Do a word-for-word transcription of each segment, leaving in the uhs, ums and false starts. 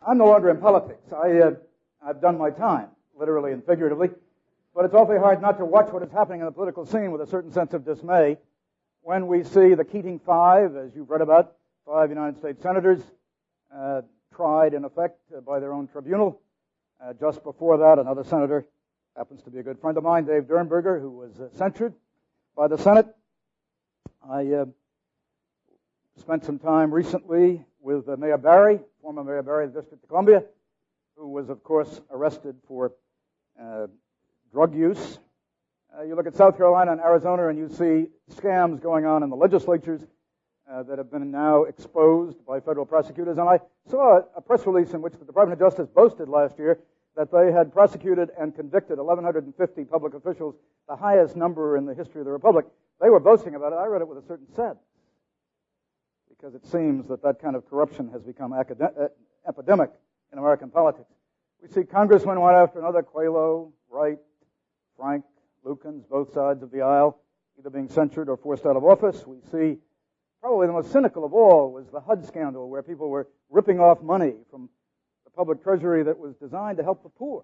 I'm no longer in politics. I, uh, I've done my time, literally and figuratively. But it's awfully hard not to watch what is happening in the political scene with a certain sense of dismay when we see the Keating Five, as you've read about, five United States senators uh, tried, in effect, uh, by their own tribunal. Uh, just before that, another senator, happens to be a good friend of mine, Dave Dernberger, who was uh, censured by the Senate. I uh, spent some time recently with uh, Mayor Barry, former Mayor Barry of the District of Columbia, who was, of course, arrested for uh, drug use. Uh, you look at South Carolina and Arizona and you see scams going on in the legislatures uh, that have been now exposed by federal prosecutors. And I saw a press release in which the Department of Justice boasted last year that they had prosecuted and convicted eleven fifty public officials, the highest number in the history of the Republic. They were boasting about it. I read it with a certain sadness because it seems that that kind of corruption has become academic, uh, epidemic in American politics. We see congressmen one after another, Quaylo, Wright, Frank, Lukens, both sides of the aisle, either being censured or forced out of office. We see probably the most cynical of all was the H U D scandal, where people were ripping off money from the public treasury that was designed to help the poor.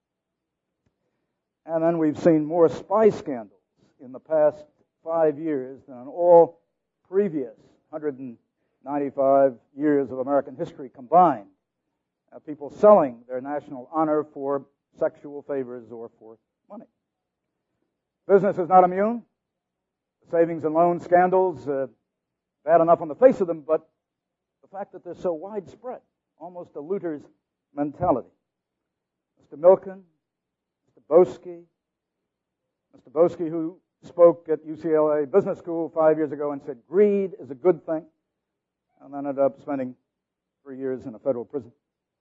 And then we've seen more spy scandals in the past five years than in all previous one hundred ninety-five years of American history combined. Uh, people selling their national honor for sexual favors or for money. Business is not immune. Savings and loan scandals, uh, bad enough on the face of them, but the fact that they're so widespread, almost a looter's mentality. Mister Milken, Mister Boesky, Mister Boesky, who spoke at U C L A Business School five years ago and said greed is a good thing, and then ended up spending three years in a federal prison.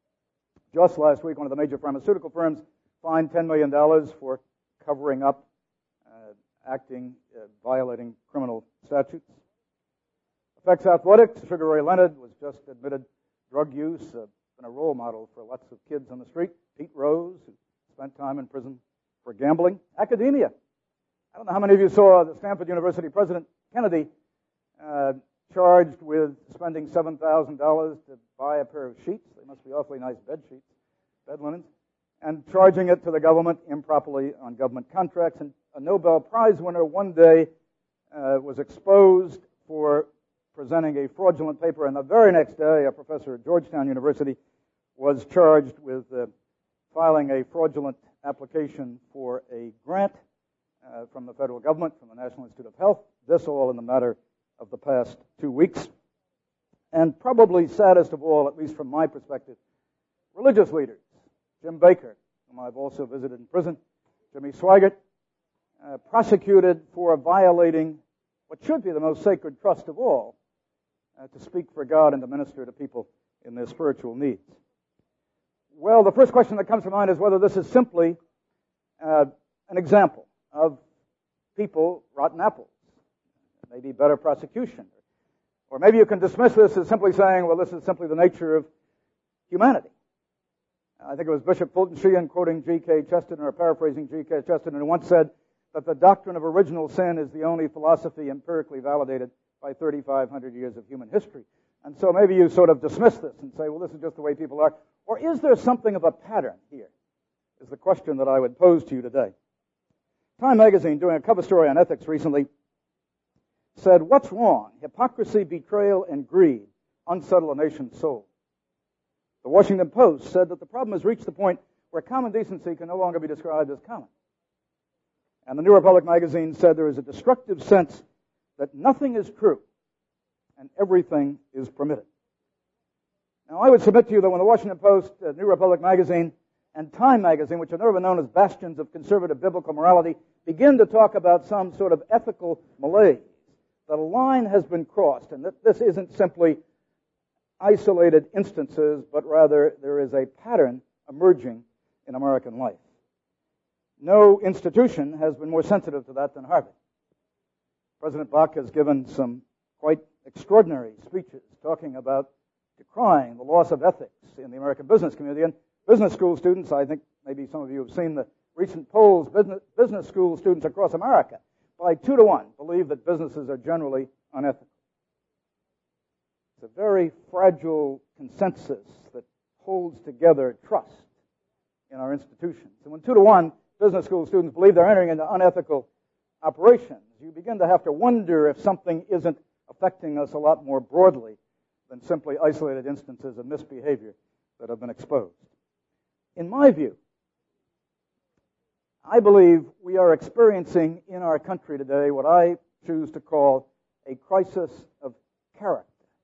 Just last week, one of the major pharmaceutical firms fined ten million dollars for covering up, uh, acting, uh, violating criminal statutes. Effects Athletics, Sugar Ray Leonard was just admitted drug use, uh, been a role model for lots of kids on the street. Pete Rose, who spent time in prison for gambling. Academia. I don't know how many of you saw the Stanford University President Kennedy uh, charged with spending seven thousand dollars to buy a pair of sheets. They must be awfully nice bed sheets, bed linens, and charging it to the government improperly on government contracts. And a Nobel Prize winner one day uh, was exposed for presenting a fraudulent paper, and the very next day, a professor at Georgetown University was charged with uh, filing a fraudulent application for a grant uh, from the federal government, from the National Institute of Health. This all in the matter of the past two weeks. And probably saddest of all, at least from my perspective, religious leaders. Jim Baker, whom I've also visited in prison, Jimmy Swaggart, uh, prosecuted for violating what should be the most sacred trust of all, uh, to speak for God and to minister to people in their spiritual needs. Well, the first question that comes to mind is whether this is simply uh, an example of people, rotten apples. Maybe better prosecution. Or maybe you can dismiss this as simply saying, well, this is simply the nature of humanity. I think it was Bishop Fulton Sheehan quoting G K Chesterton, or paraphrasing G K Chesterton, who once said that the doctrine of original sin is the only philosophy empirically validated by thirty-five hundred years of human history. And so maybe you sort of dismiss this and say, well, this is just the way people are. Or is there something of a pattern here? Is the question that I would pose to you today. Time magazine, doing a cover story on ethics recently, said, what's wrong? Hypocrisy, betrayal, and greed unsettle a nation's soul. The Washington Post said that the problem has reached the point where common decency can no longer be described as common. And the New Republic magazine said there is a destructive sense that nothing is true and everything is permitted. Now, I would submit to you that when the Washington Post, uh, New Republic magazine, and Time magazine, which are never been known as bastions of conservative biblical morality, begin to talk about some sort of ethical malaise, that a line has been crossed, and that this isn't simply isolated instances, but rather there is a pattern emerging in American life. No institution has been more sensitive to that than Harvard. President Bach has given some quite extraordinary speeches talking about decrying the loss of ethics in the American business community. And business school students, I think maybe some of you have seen the recent polls, business, business school students across America, by two to one, believe that businesses are generally unethical. It's a very fragile consensus that holds together trust in our institutions. And when two to one business school students believe they're entering into unethical operations, you begin to have to wonder if something isn't affecting us a lot more broadly than simply isolated instances of misbehavior that have been exposed. In my view, I believe we are experiencing in our country today what I choose to call a crisis of character.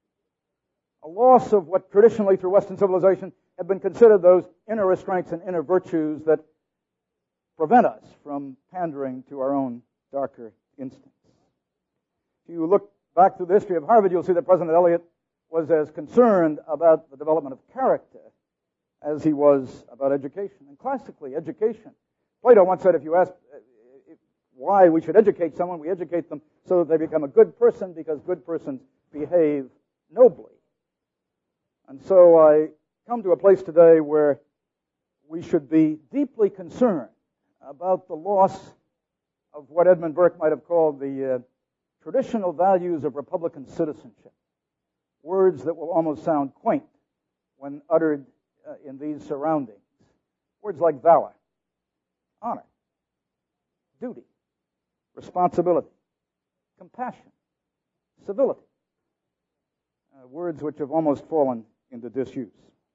A loss of what traditionally through Western civilization have been considered those inner restraints and inner virtues that prevent us from pandering to our own darker instincts. If you look back through the history of Harvard, you'll see that President Eliot was as concerned about the development of character as he was about education. And classically, education. Plato once said, if you ask why we should educate someone, we educate them so that they become a good person, because good persons behave nobly. And so I come to a place today where we should be deeply concerned about the loss of what Edmund Burke might have called the uh, traditional values of Republican citizenship. Words that will almost sound quaint when uttered uh, in these surroundings. Words like valor, honor, duty, responsibility, compassion, civility. Uh, words which have almost fallen into disuse.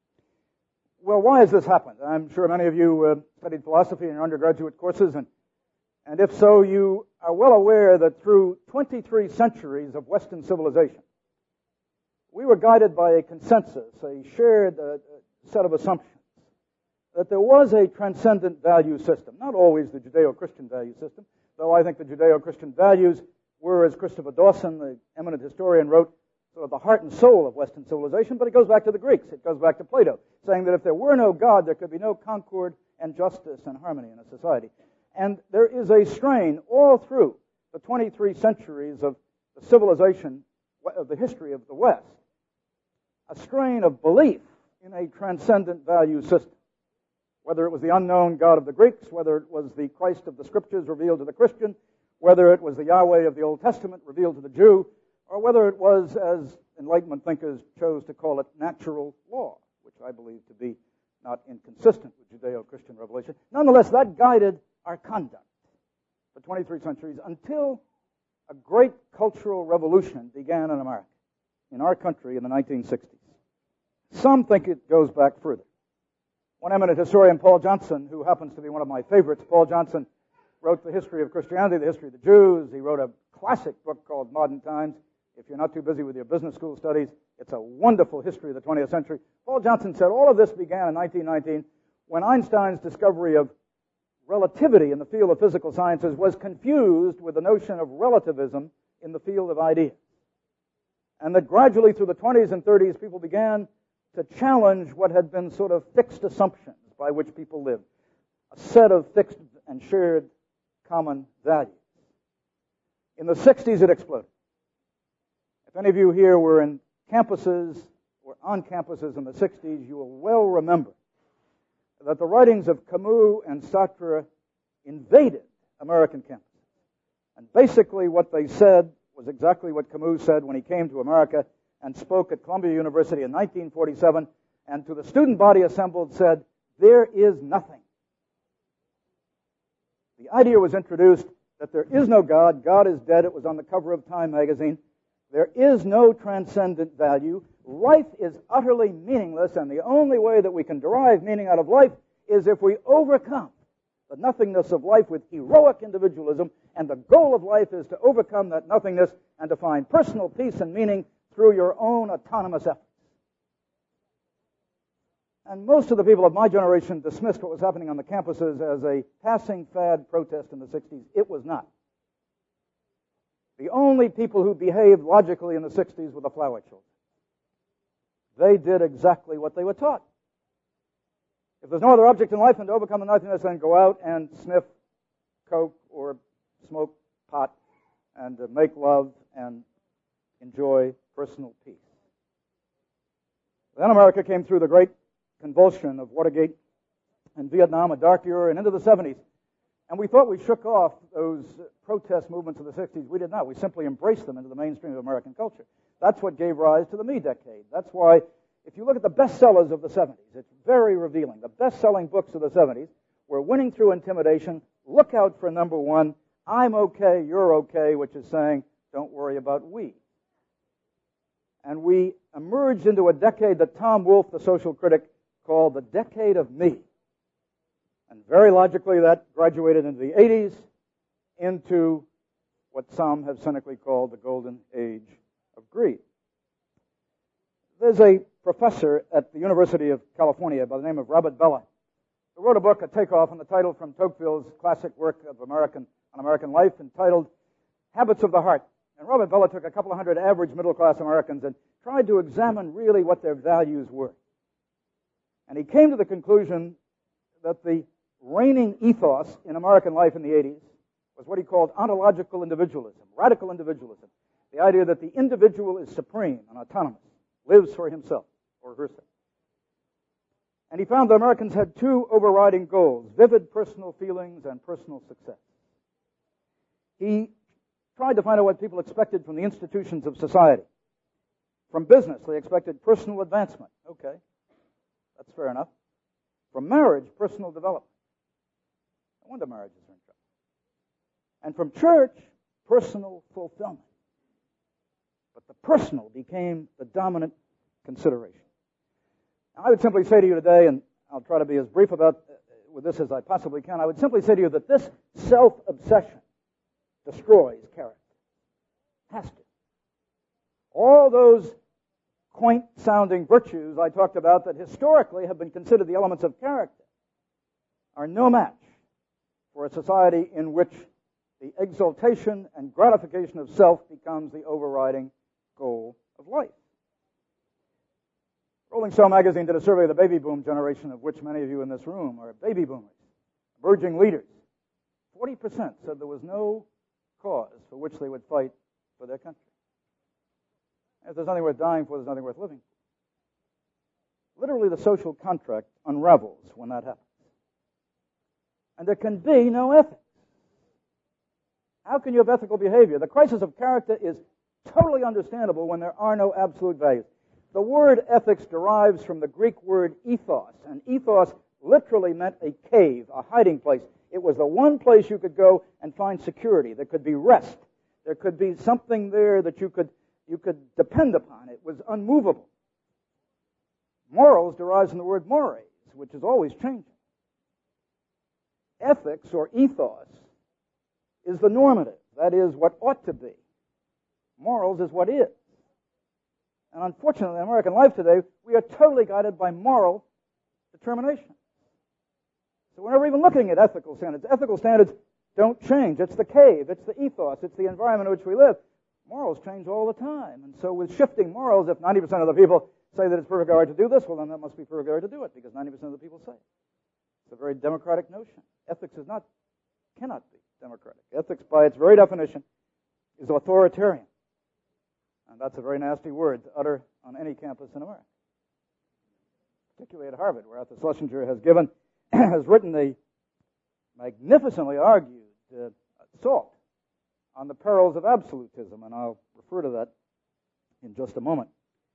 Well, why has this happened? I'm sure many of you uh, studied philosophy in your undergraduate courses, and, and if so, you are well aware that through twenty-three centuries of Western civilization, we were guided by a consensus, a shared uh, set of assumptions, that there was a transcendent value system, not always the Judeo-Christian value system, though I think the Judeo-Christian values were, as Christopher Dawson, the eminent historian, wrote, sort of the heart and soul of Western civilization, but it goes back to the Greeks. It goes back to Plato, saying that if there were no God, there could be no concord and justice and harmony in a society. And there is a strain all through the twenty-three centuries of the civilization, of the history of the West, a strain of belief in a transcendent value system. Whether it was the unknown God of the Greeks, whether it was the Christ of the Scriptures revealed to the Christian, whether it was the Yahweh of the Old Testament revealed to the Jew, or whether it was, as Enlightenment thinkers chose to call it, natural law, which I believe to be not inconsistent with Judeo-Christian revelation. Nonetheless, that guided our conduct for twenty-three centuries until a great cultural revolution began in America, in our country in the nineteen sixties. Some think it goes back further. One eminent historian, Paul Johnson, who happens to be one of my favorites, Paul Johnson wrote the history of Christianity, the history of the Jews. He wrote a classic book called Modern Times. If you're not too busy with your business school studies, it's a wonderful history of the twentieth century. Paul Johnson said all of this began in nineteen nineteen when Einstein's discovery of relativity in the field of physical sciences was confused with the notion of relativism in the field of ideas. And that gradually through the twenties and thirties, people began to challenge what had been sort of fixed assumptions by which people lived, a set of fixed and shared common values. In the sixties, it exploded. If any of you here were in campuses or on campuses in the sixties, you will well remember that the writings of Camus and Sartre invaded American campuses. And basically what they said was exactly what Camus said when he came to America and spoke at Columbia University in nineteen forty-seven, and to the student body assembled said, "There is nothing." The idea was introduced that there is no God, God is dead. It was on the cover of Time magazine. There is no transcendent value. Life is utterly meaningless, and the only way that we can derive meaning out of life is if we overcome the nothingness of life with heroic individualism, and the goal of life is to overcome that nothingness and to find personal peace and meaning through your own autonomous efforts. And most of the people of my generation dismissed what was happening on the campuses as a passing fad protest in the sixties. It was not. The only people who behaved logically in the sixties were the flower children. They did exactly what they were taught. If there's no other object in life than to overcome the nothingness, then go out and sniff coke or smoke pot and uh, make love and enjoy personal peace. Then America came through the great convulsion of Watergate and Vietnam, a dark era, and into the seventies. And we thought we shook off those protest movements of the sixties. We did not. We simply embraced them into the mainstream of American culture. That's what gave rise to the Me Decade. That's why if you look at the bestsellers of the seventies, it's very revealing. The best-selling books of the seventies were Winning Through Intimidation, Look Out for Number One, I'm Okay, You're Okay, which is saying, don't worry about we. And we emerged into a decade that Tom Wolfe, the social critic, called the decade of me. And very logically, that graduated into the eighties, into what some have cynically called the golden age of greed. There's a professor at the University of California by the name of Robert Bellah who wrote a book, a takeoff on the title from Tocqueville's classic work of American on American life entitled Habits of the Heart. And Robert Bellah took a couple of hundred average middle-class Americans and tried to examine really what their values were. And he came to the conclusion that the reigning ethos in American life in the eighties was what he called ontological individualism, radical individualism. The idea that the individual is supreme and autonomous, lives for himself or herself. And he found that Americans had two overriding goals, vivid personal feelings and personal success. He tried to find out what people expected from the institutions of society. From business, they expected personal advancement. Okay, that's fair enough. From marriage, personal development. No wonder marriages are in trouble. And from church, personal fulfillment. But the personal became the dominant consideration. Now, I would simply say to you today, and I'll try to be as brief about uh, with this as I possibly can, I would simply say to you that this self-obsession destroys character. Has to. All those quaint-sounding virtues I talked about that historically have been considered the elements of character are no match for a society in which the exaltation and gratification of self becomes the overriding goal of life. Rolling Stone magazine did a survey of the baby boom generation, of which many of you in this room are baby boomers, emerging leaders. forty percent said there was no cause for which they would fight for their country. If there's nothing worth dying for, there's nothing worth living for. Literally, the social contract unravels when that happens. And there can be no ethics. How can you have ethical behavior? The crisis of character is totally understandable when there are no absolute values. The word ethics derives from the Greek word ethos, and ethos literally meant a cave, a hiding place. It was the one place you could go and find security. There could be rest. There could be something there that you could you could depend upon. It was unmovable. Morals derives from the word mores, which is always changing. Ethics, or ethos, is the normative. That is what ought to be. Morals is what is. And unfortunately, in American life today, we are totally guided by moral determination. So we're never even looking at ethical standards. Ethical standards don't change. It's the cave. It's the ethos. It's the environment in which we live. Morals change all the time. And so with shifting morals, if ninety percent of the people say that it's perfectly all right to do this, well, then that must be perfectly all right to do it, because ninety percent of the people say it. It's a very democratic notion. Ethics is not, cannot be democratic. Ethics, by its very definition, is authoritarian. And that's a very nasty word to utter on any campus in America. Particularly at Harvard, where Arthur Schlesinger has given, has written a magnificently argued uh, assault on the perils of absolutism, and I'll refer to that in just a moment.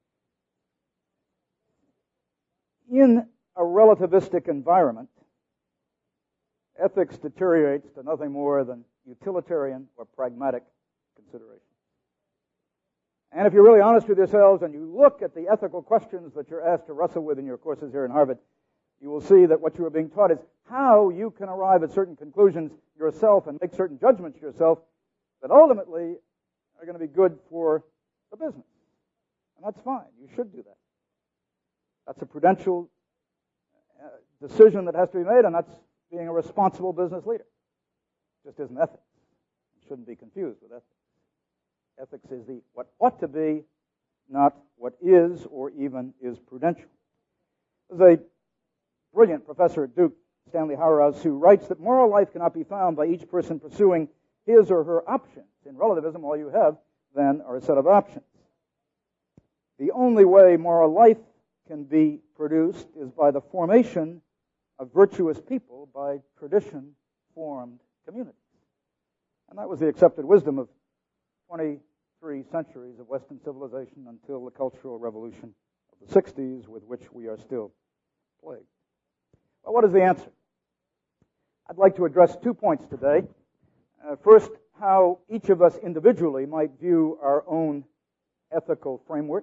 In a relativistic environment, ethics deteriorates to nothing more than utilitarian or pragmatic consideration. And if you're really honest with yourselves and you look at the ethical questions that you're asked to wrestle with in your courses here in Harvard, you will see that what you are being taught is how you can arrive at certain conclusions yourself and make certain judgments yourself that ultimately are going to be good for the business. And that's fine. You should do that. That's a prudential uh, decision that has to be made, and that's being a responsible business leader. It just isn't ethics. It shouldn't be confused with ethics. Ethics is the what ought to be, not what is or even is prudential. There's a brilliant professor at Duke, Stanley Hauerwas, who writes that moral life cannot be found by each person pursuing his or her options. In relativism, all you have then are a set of options. The only way moral life can be produced is by the formation of virtuous people by tradition-formed communities. And that was the accepted wisdom of twenty-three centuries of Western civilization until the Cultural Revolution of the sixties with which we are still plagued. Well, what is the answer? I'd like to address two points today. Uh, first, how each of us individually might view our own ethical framework,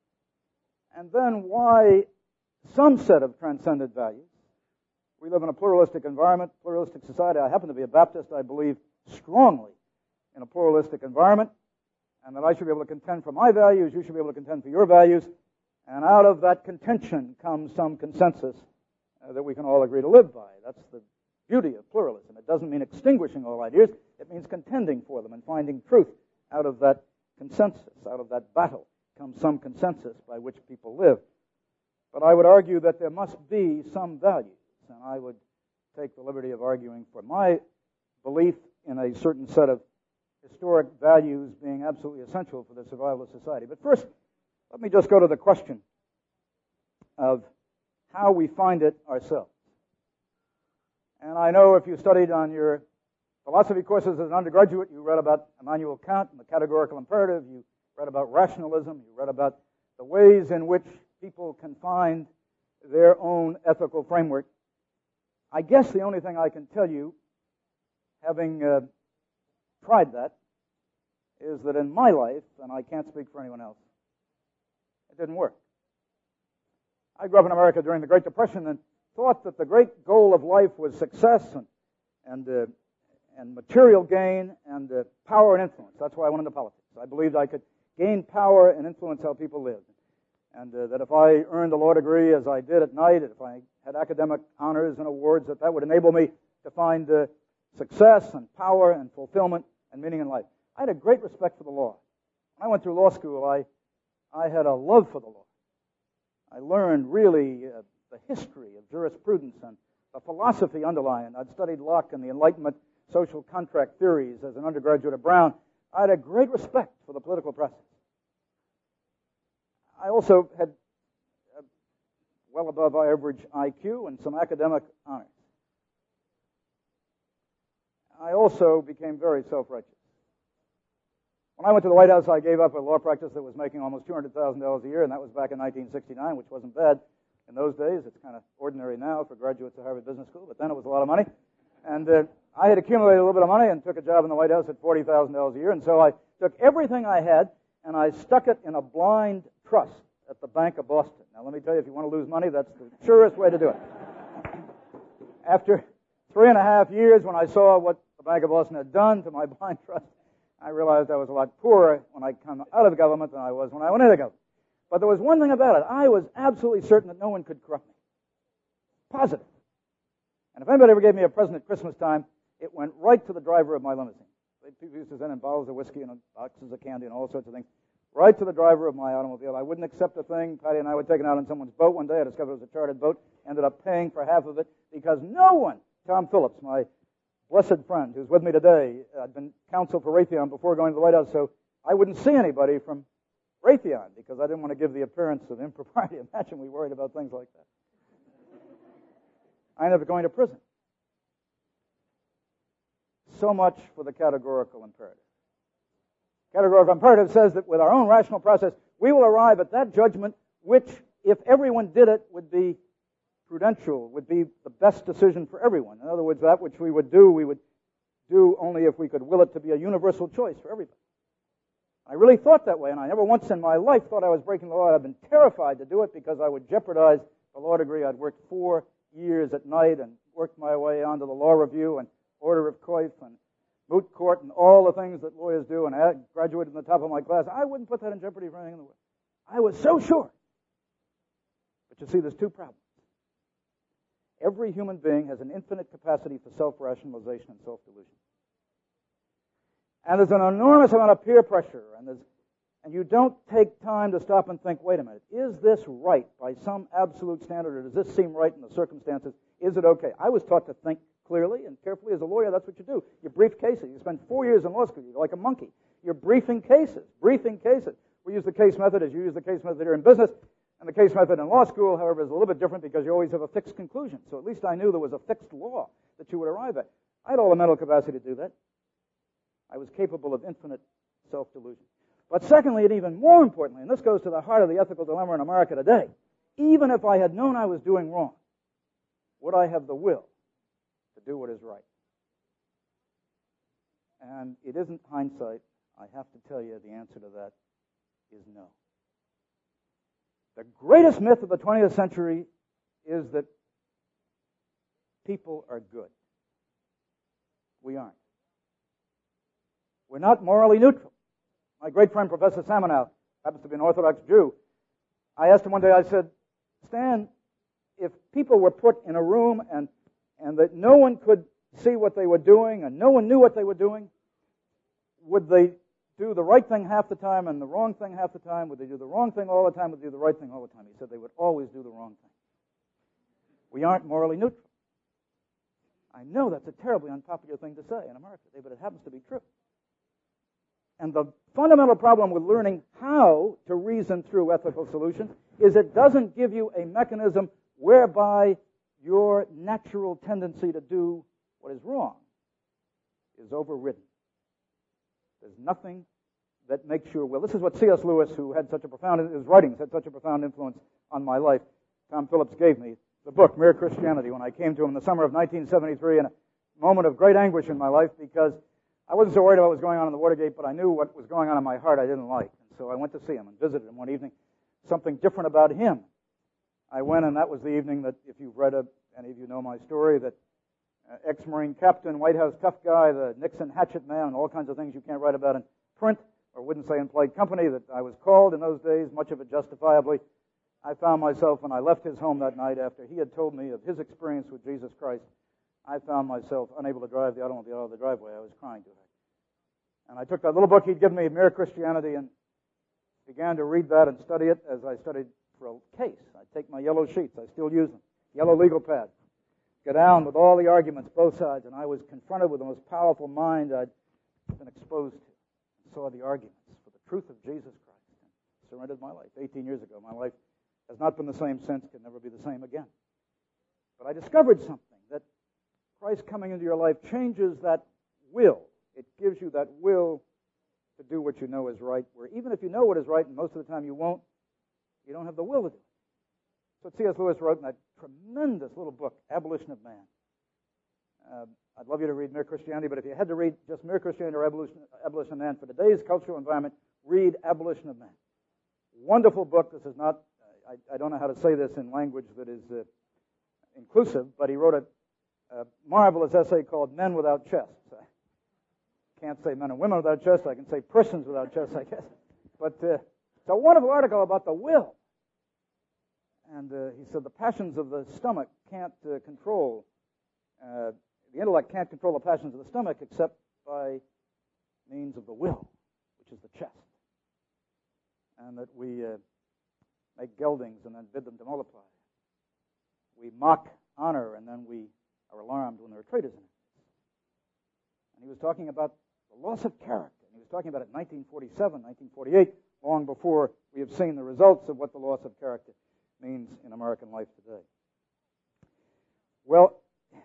and then why some set of transcendent values. We live in a pluralistic environment, pluralistic society. I happen to be a Baptist. I believe strongly in a pluralistic environment, and that I should be able to contend for my values, you should be able to contend for your values, and out of that contention comes some consensus uh, that we can all agree to live by. That's the beauty of pluralism. It doesn't mean extinguishing all ideas. It means contending for them and finding truth out of that consensus. Out of that battle comes some consensus by which people live. But I would argue that there must be some values, and I would take the liberty of arguing for my belief in a certain set of historic values being absolutely essential for the survival of society. But first, let me just go to the question of how we find it ourselves. And I know if you studied on your philosophy courses as an undergraduate, you read about Immanuel Kant and the categorical imperative, you read about rationalism, you read about the ways in which people can find their own ethical framework. I guess the only thing I can tell you, having uh, tried that, is that in my life, and I can't speak for anyone else, it didn't work. I grew up in America during the Great Depression and thought that the great goal of life was success and and, uh, and material gain and uh, power and influence. That's why I went into politics. I believed I could gain power and influence how people lived. And uh, that if I earned a law degree as I did at night, if I had academic honors and awards, that that would enable me to find uh, success and power and fulfillment and meaning in life. I had a great respect for the law. When I went through law school, I, I had a love for the law. I learned really uh, the history of jurisprudence and the philosophy underlying. I'd studied Locke and the Enlightenment social contract theories as an undergraduate at Brown. I had a great respect for the political process. I also had uh, well above average I Q and some academic honors. I also became very self-righteous. When I went to the White House, I gave up a law practice that was making almost two hundred thousand dollars a year, and that was back in nineteen sixty-nine, which wasn't bad in those days. It's kind of ordinary now for graduates of Harvard Business School, but then it was a lot of money. And uh, I had accumulated a little bit of money and took a job in the White House at forty thousand dollars a year, and so I took everything I had and I stuck it in a blind trust at the Bank of Boston. Now, let me tell you, if you want to lose money, that's the surest way to do it. After three and a half years, when I saw what the Bank of Boston had done to my blind trust, I realized I was a lot poorer when I came out of government than I was when I went into government. But there was one thing about it. I was absolutely certain that no one could corrupt me. Positive. And if anybody ever gave me a present at Christmas time, it went right to the driver of my limousine. People used to send in bottles of whiskey and boxes of candy and all sorts of things. Right to the driver of my automobile. I wouldn't accept a thing. Patty and I were taken out on someone's boat one day. I discovered it was a chartered boat. Ended up paying for half of it because no one, Tom Phillips, my blessed friend who's with me today, I'd been counsel for Raytheon before going to the White House, so I wouldn't see anybody from Raytheon because I didn't want to give the appearance of impropriety. Imagine we worried about things like that. I ended up going to prison. So much for the categorical imperative. Categorical imperative says that with our own rational process, we will arrive at that judgment which, if everyone did it, would be prudential, would be the best decision for everyone. In other words, that which we would do, we would do only if we could will it to be a universal choice for everybody. I really thought that way, and I never once in my life thought I was breaking the law. I've been terrified to do it because I would jeopardize the law degree. I'd worked four years at night and worked my way onto the law review and order of coif and moot court and all the things that lawyers do, and I graduated in the top of my class. I wouldn't put that in jeopardy for anything in the world. I was so sure. But you see, there's two problems. Every human being has an infinite capacity for self-rationalization and self-delusion. And there's an enormous amount of peer pressure, and there's, and you don't take time to stop and think, wait a minute, is this right by some absolute standard, or does this seem right in the circumstances? Is it okay? I was taught to think clearly and carefully. As a lawyer, that's what you do. You brief cases. You spend four years in law school. You're like a monkey. You're briefing cases, briefing cases. We use the case method as you use the case method here in business. And the case method in law school, however, is a little bit different because you always have a fixed conclusion. So at least I knew there was a fixed law that you would arrive at. I had all the mental capacity to do that. I was capable of infinite self-delusion. But secondly, and even more importantly, and this goes to the heart of the ethical dilemma in America today, even if I had known I was doing wrong, would I have the will to do what is right? And it isn't hindsight. I have to tell you the answer to that is no. The greatest myth of the twentieth century is that people are good. We aren't. We're not morally neutral. My great friend, Professor Samanow, happens to be an Orthodox Jew. I asked him one day, I said, Stan, if people were put in a room and, and that no one could see what they were doing and no one knew what they were doing, would they do the right thing half the time and the wrong thing half the time? Would they do the wrong thing all the time? Would they do the right thing all the time? He said they would always do the wrong thing. We aren't morally neutral. I know that's a terribly unpopular thing to say in America today, but it happens to be true. And the fundamental problem with learning how to reason through ethical solutions is it doesn't give you a mechanism whereby your natural tendency to do what is wrong is overridden. There's nothing that makes your will. This is what C S Lewis, who had such a profound, his writings had such a profound influence on my life, Tom Phillips gave me the book, Mere Christianity, when I came to him in the summer of nineteen seventy-three in a moment of great anguish in my life because I wasn't so worried about what was going on in the Watergate, but I knew what was going on in my heart I didn't like. And so I went to see him and visited him one evening. Something different about him. I went, and that was the evening that, if you've read, a, any of you know my story, that uh, ex-Marine captain, White House tough guy, the Nixon hatchet man, and all kinds of things you can't write about in print or wouldn't say in polite company, that I was called in those days, much of it justifiably. I found myself, when I left his home that night after he had told me of his experience with Jesus Christ, I found myself unable to drive the automobile out of the driveway. I was crying to her. And I took that little book he'd given me, Mere Christianity, and began to read that and study it as I studied for a case. I'd take my yellow sheets. I still use them. Yellow legal pad. Go down with all the arguments, both sides, and I was confronted with the most powerful mind I'd been exposed to. I saw the arguments for the truth of Jesus Christ and surrendered my life. eighteen years ago, my life has not been the same since, can never be the same again. But I discovered something, that Christ coming into your life changes that will. It gives you that will to do what you know is right, where even if you know what is right, and most of the time you won't, you don't have the will to do it. So C S Lewis wrote in that tremendous little book, Abolition of Man. Uh, I'd love you to read Mere Christianity, but if you had to read just Mere Christianity or Abolition, Abolition of Man for today's cultural environment, read Abolition of Man. Wonderful book. This is not, I, I don't know how to say this in language that is uh, inclusive, but he wrote a, a marvelous essay called Men Without Chests. I can't say men and women without chests. I can say persons without chests, I guess. But uh, it's a wonderful article about the will. And uh, he said the passions of the stomach can't uh, control, uh, the intellect can't control the passions of the stomach except by means of the will, which is the chest. And that we uh, make geldings and then bid them to multiply. We mock honor and then we are alarmed when there are traitors in it. And he was talking about the loss of character. And he was talking about it in nineteen forty-seven, nineteen forty-eight, long before we have seen the results of what the loss of character means in American life today. Well,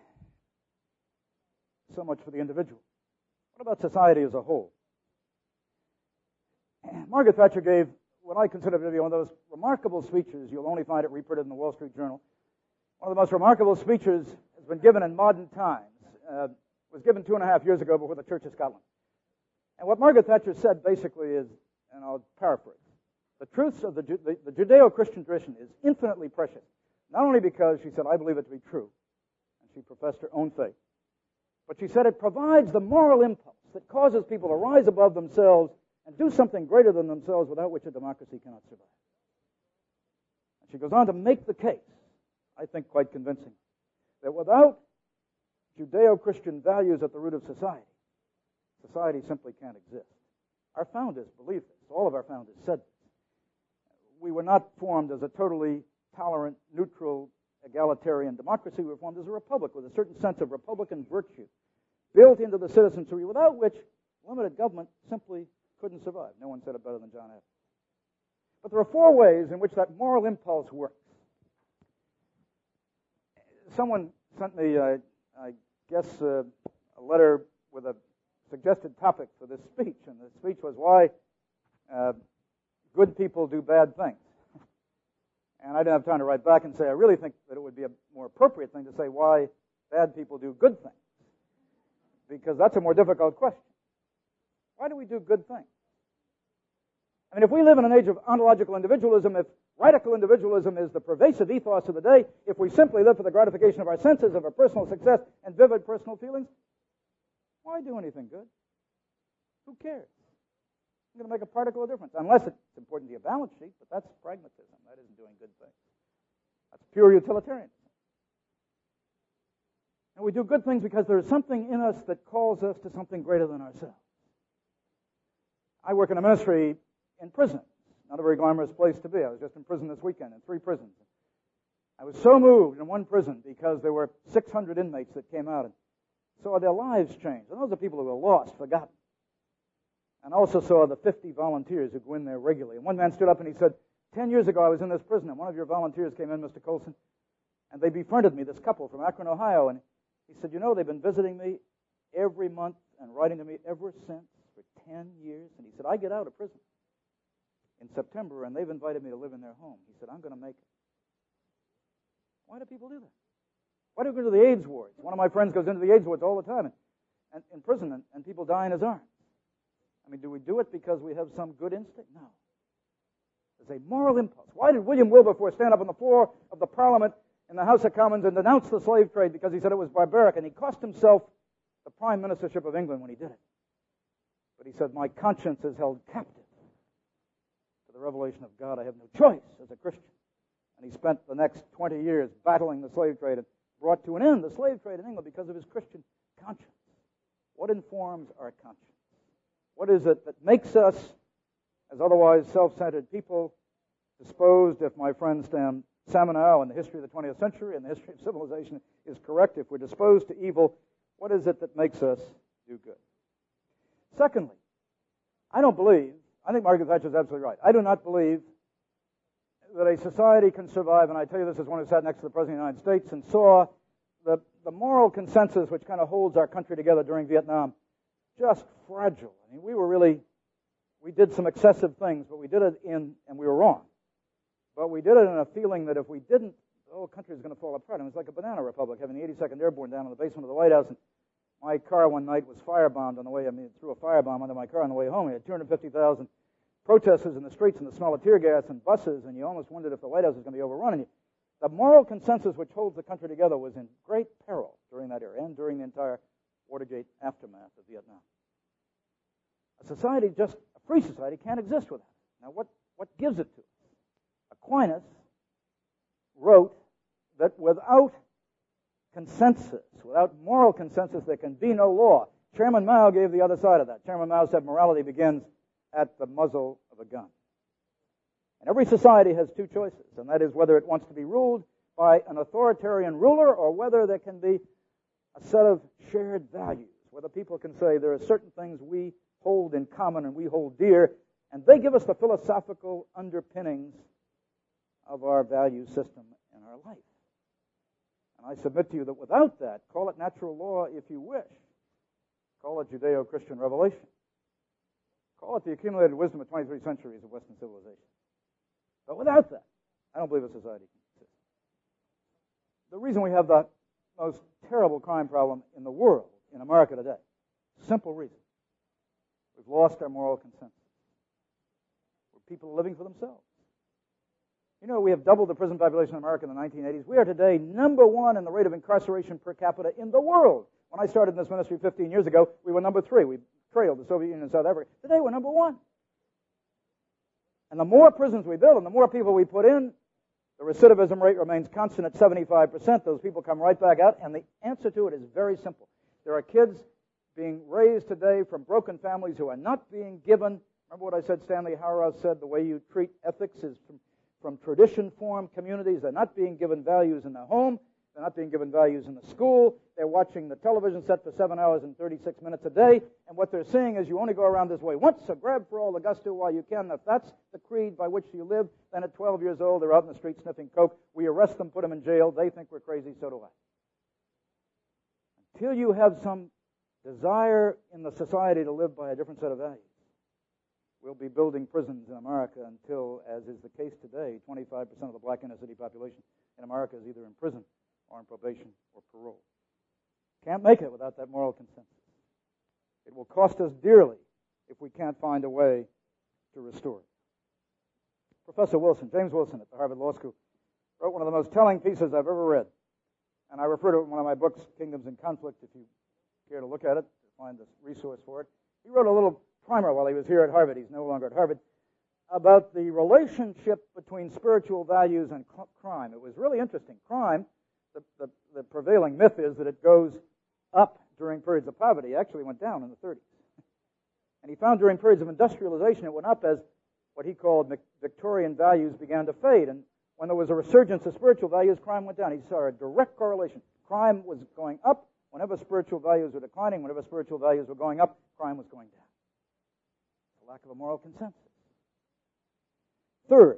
so much for the individual. What about society as a whole? Margaret Thatcher gave what I consider to be one of those remarkable speeches. You'll only find it reprinted in the Wall Street Journal. One of the most remarkable speeches has been given in modern times. Uh, was given two and a half years ago before the Church of Scotland. And what Margaret Thatcher said basically is, and I'll paraphrase, the truths of the, the, the Judeo-Christian tradition is infinitely precious, not only because, she said, I believe it to be true, and she professed her own faith, but she said it provides the moral impulse that causes people to rise above themselves and do something greater than themselves without which a democracy cannot survive. And she goes on to make the case, I think quite convincing, that without Judeo-Christian values at the root of society, society simply can't exist. Our founders believed this. All of our founders said this. We were not formed as a totally tolerant, neutral, egalitarian democracy. We were formed as a republic with a certain sense of republican virtue built into the citizenry, without which limited government simply couldn't survive. No one said it better than John Adams. But there are four ways in which that moral impulse works. Someone sent me, uh, I guess, uh, a letter with a suggested topic for this speech, and the speech was why uh, good people do bad things. And I didn't have time to write back and say, I really think that it would be a more appropriate thing to say why bad people do good things. Because that's a more difficult question. Why do we do good things? I mean, if we live in an age of ontological individualism, if radical individualism is the pervasive ethos of the day, if we simply live for the gratification of our senses, of our personal success, and vivid personal feelings, why do anything good? Who cares? It's going to make a particle of difference, unless it's important to your balance sheet, but that's pragmatism. That isn't doing good things. That's pure utilitarianism. And we do good things because there is something in us that calls us to something greater than ourselves. I work in a ministry in prison. Not a very glamorous place to be. I was just in prison this weekend, in three prisons. I was so moved in one prison because there were six hundred inmates that came out and saw their lives change. And those are people who were lost, forgotten. And I also saw the fifty volunteers who go in there regularly. And one man stood up and he said, ten years ago I was in this prison, and one of your volunteers came in, Mister Colson, and they befriended me, this couple from Akron, Ohio. And he said, you know, they've been visiting me every month and writing to me ever since for ten years. And he said, I get out of prison in September, and they've invited me to live in their home. He said, I'm going to make it. Why do people do that? Why do we go to the AIDS wards? One of my friends goes into the AIDS wards all the time and, and in prison, and, and people die in his arms. I mean, do we do it because we have some good instinct? No. There's a moral impulse. Why did William Wilberforce stand up on the floor of the Parliament in the House of Commons and denounce the slave trade? Because he said it was barbaric, and he cost himself the prime ministership of England when he did it. But he said, my conscience is held captive to the revelation of God. I have no choice as a Christian. And he spent the next twenty years battling the slave trade and brought to an end the slave trade in England because of his Christian conscience. What informs our conscience? What is it that makes us, as otherwise self-centered people, disposed, if my friend Stan Samanow and the history of the twentieth century and the history of civilization is correct, if we're disposed to evil, what is it that makes us do good? Secondly, I don't believe, I think Margaret Thatcher is absolutely right, I do not believe that a society can survive, and I tell you this as one who sat next to the President of the United States and saw the, the moral consensus which kind of holds our country together during Vietnam just fragile. I mean, we were really, we did some excessive things, but we did it in, and we were wrong, but we did it in a feeling that if we didn't, the whole country was going to fall apart. It was like a banana republic, having the eighty-second Airborne down in the basement of the White House, and my car one night was firebombed on the way, I mean, threw a firebomb under my car on the way home. We had two hundred fifty thousand protesters in the streets and the smell of tear gas and buses, and you almost wondered if the White House was going to be overrun. And you, the moral consensus which holds the country together was in great peril during that era and during the entire Watergate aftermath of Vietnam. A society, just a free society, can't exist without it. Now, what, what gives it to us? Aquinas wrote that without consensus, without moral consensus, there can be no law. Chairman Mao gave the other side of that. Chairman Mao said morality begins at the muzzle of a gun. And every society has two choices, and that is whether it wants to be ruled by an authoritarian ruler or whether there can be a set of shared values, whether people can say there are certain things we hold in common and we hold dear, and they give us the philosophical underpinnings of our value system in our life. And I submit to you that without that, call it natural law if you wish, call it Judeo-Christian revelation, call it the accumulated wisdom of twenty-three centuries of Western civilization. But without that, I don't believe a society can exist. The reason we have the most terrible crime problem in the world, in America today, simple reason. We've lost our moral consensus. We're people living for themselves. You know, we have doubled the prison population in America in the nineteen eighties. We are today number one in the rate of incarceration per capita in the world. When I started in this ministry fifteen years ago, we were number three. We trailed the Soviet Union and South Africa. Today, we're number one. And the more prisons we build and the more people we put in, the recidivism rate remains constant at seventy-five percent. Those people come right back out, and the answer to it is very simple. There are kids being raised today from broken families who are not being given, remember what I said, Stanley Hauerwas said, the way you treat ethics is from, from tradition-formed communities. They're not being given values in the home. They're not being given values in the school. They're watching the television set for seven hours and thirty-six minutes a day, and what they're seeing is you only go around this way once, so grab for all the gusto while you can. If that's the creed by which you live, then at twelve years old, they're out in the street sniffing coke. We arrest them, put them in jail. They think we're crazy, so do I. Until you have some desire in the society to live by a different set of values, we'll be building prisons in America until, as is the case today, twenty-five percent of the black inner city population in America is either in prison or on probation or parole. Can't make it without that moral consensus. It will cost us dearly if we can't find a way to restore it. Professor Wilson, James Wilson at the Harvard Law School, wrote one of the most telling pieces I've ever read. And I refer to it in one of my books, Kingdoms in Conflict, if you care to look at it, to find the resource for it. He wrote a little primer while he was here at Harvard. He's no longer at Harvard, about the relationship between spiritual values and crime. It was really interesting. Crime, the, the, the prevailing myth is that it goes up during periods of poverty. It actually went down in the thirties. And he found during periods of industrialization it went up as what he called Victorian values began to fade. And when there was a resurgence of spiritual values, crime went down. He saw a direct correlation. Crime was going up whenever spiritual values were declining. Whenever spiritual values were going up, crime was going down. The lack of a moral consensus. Third,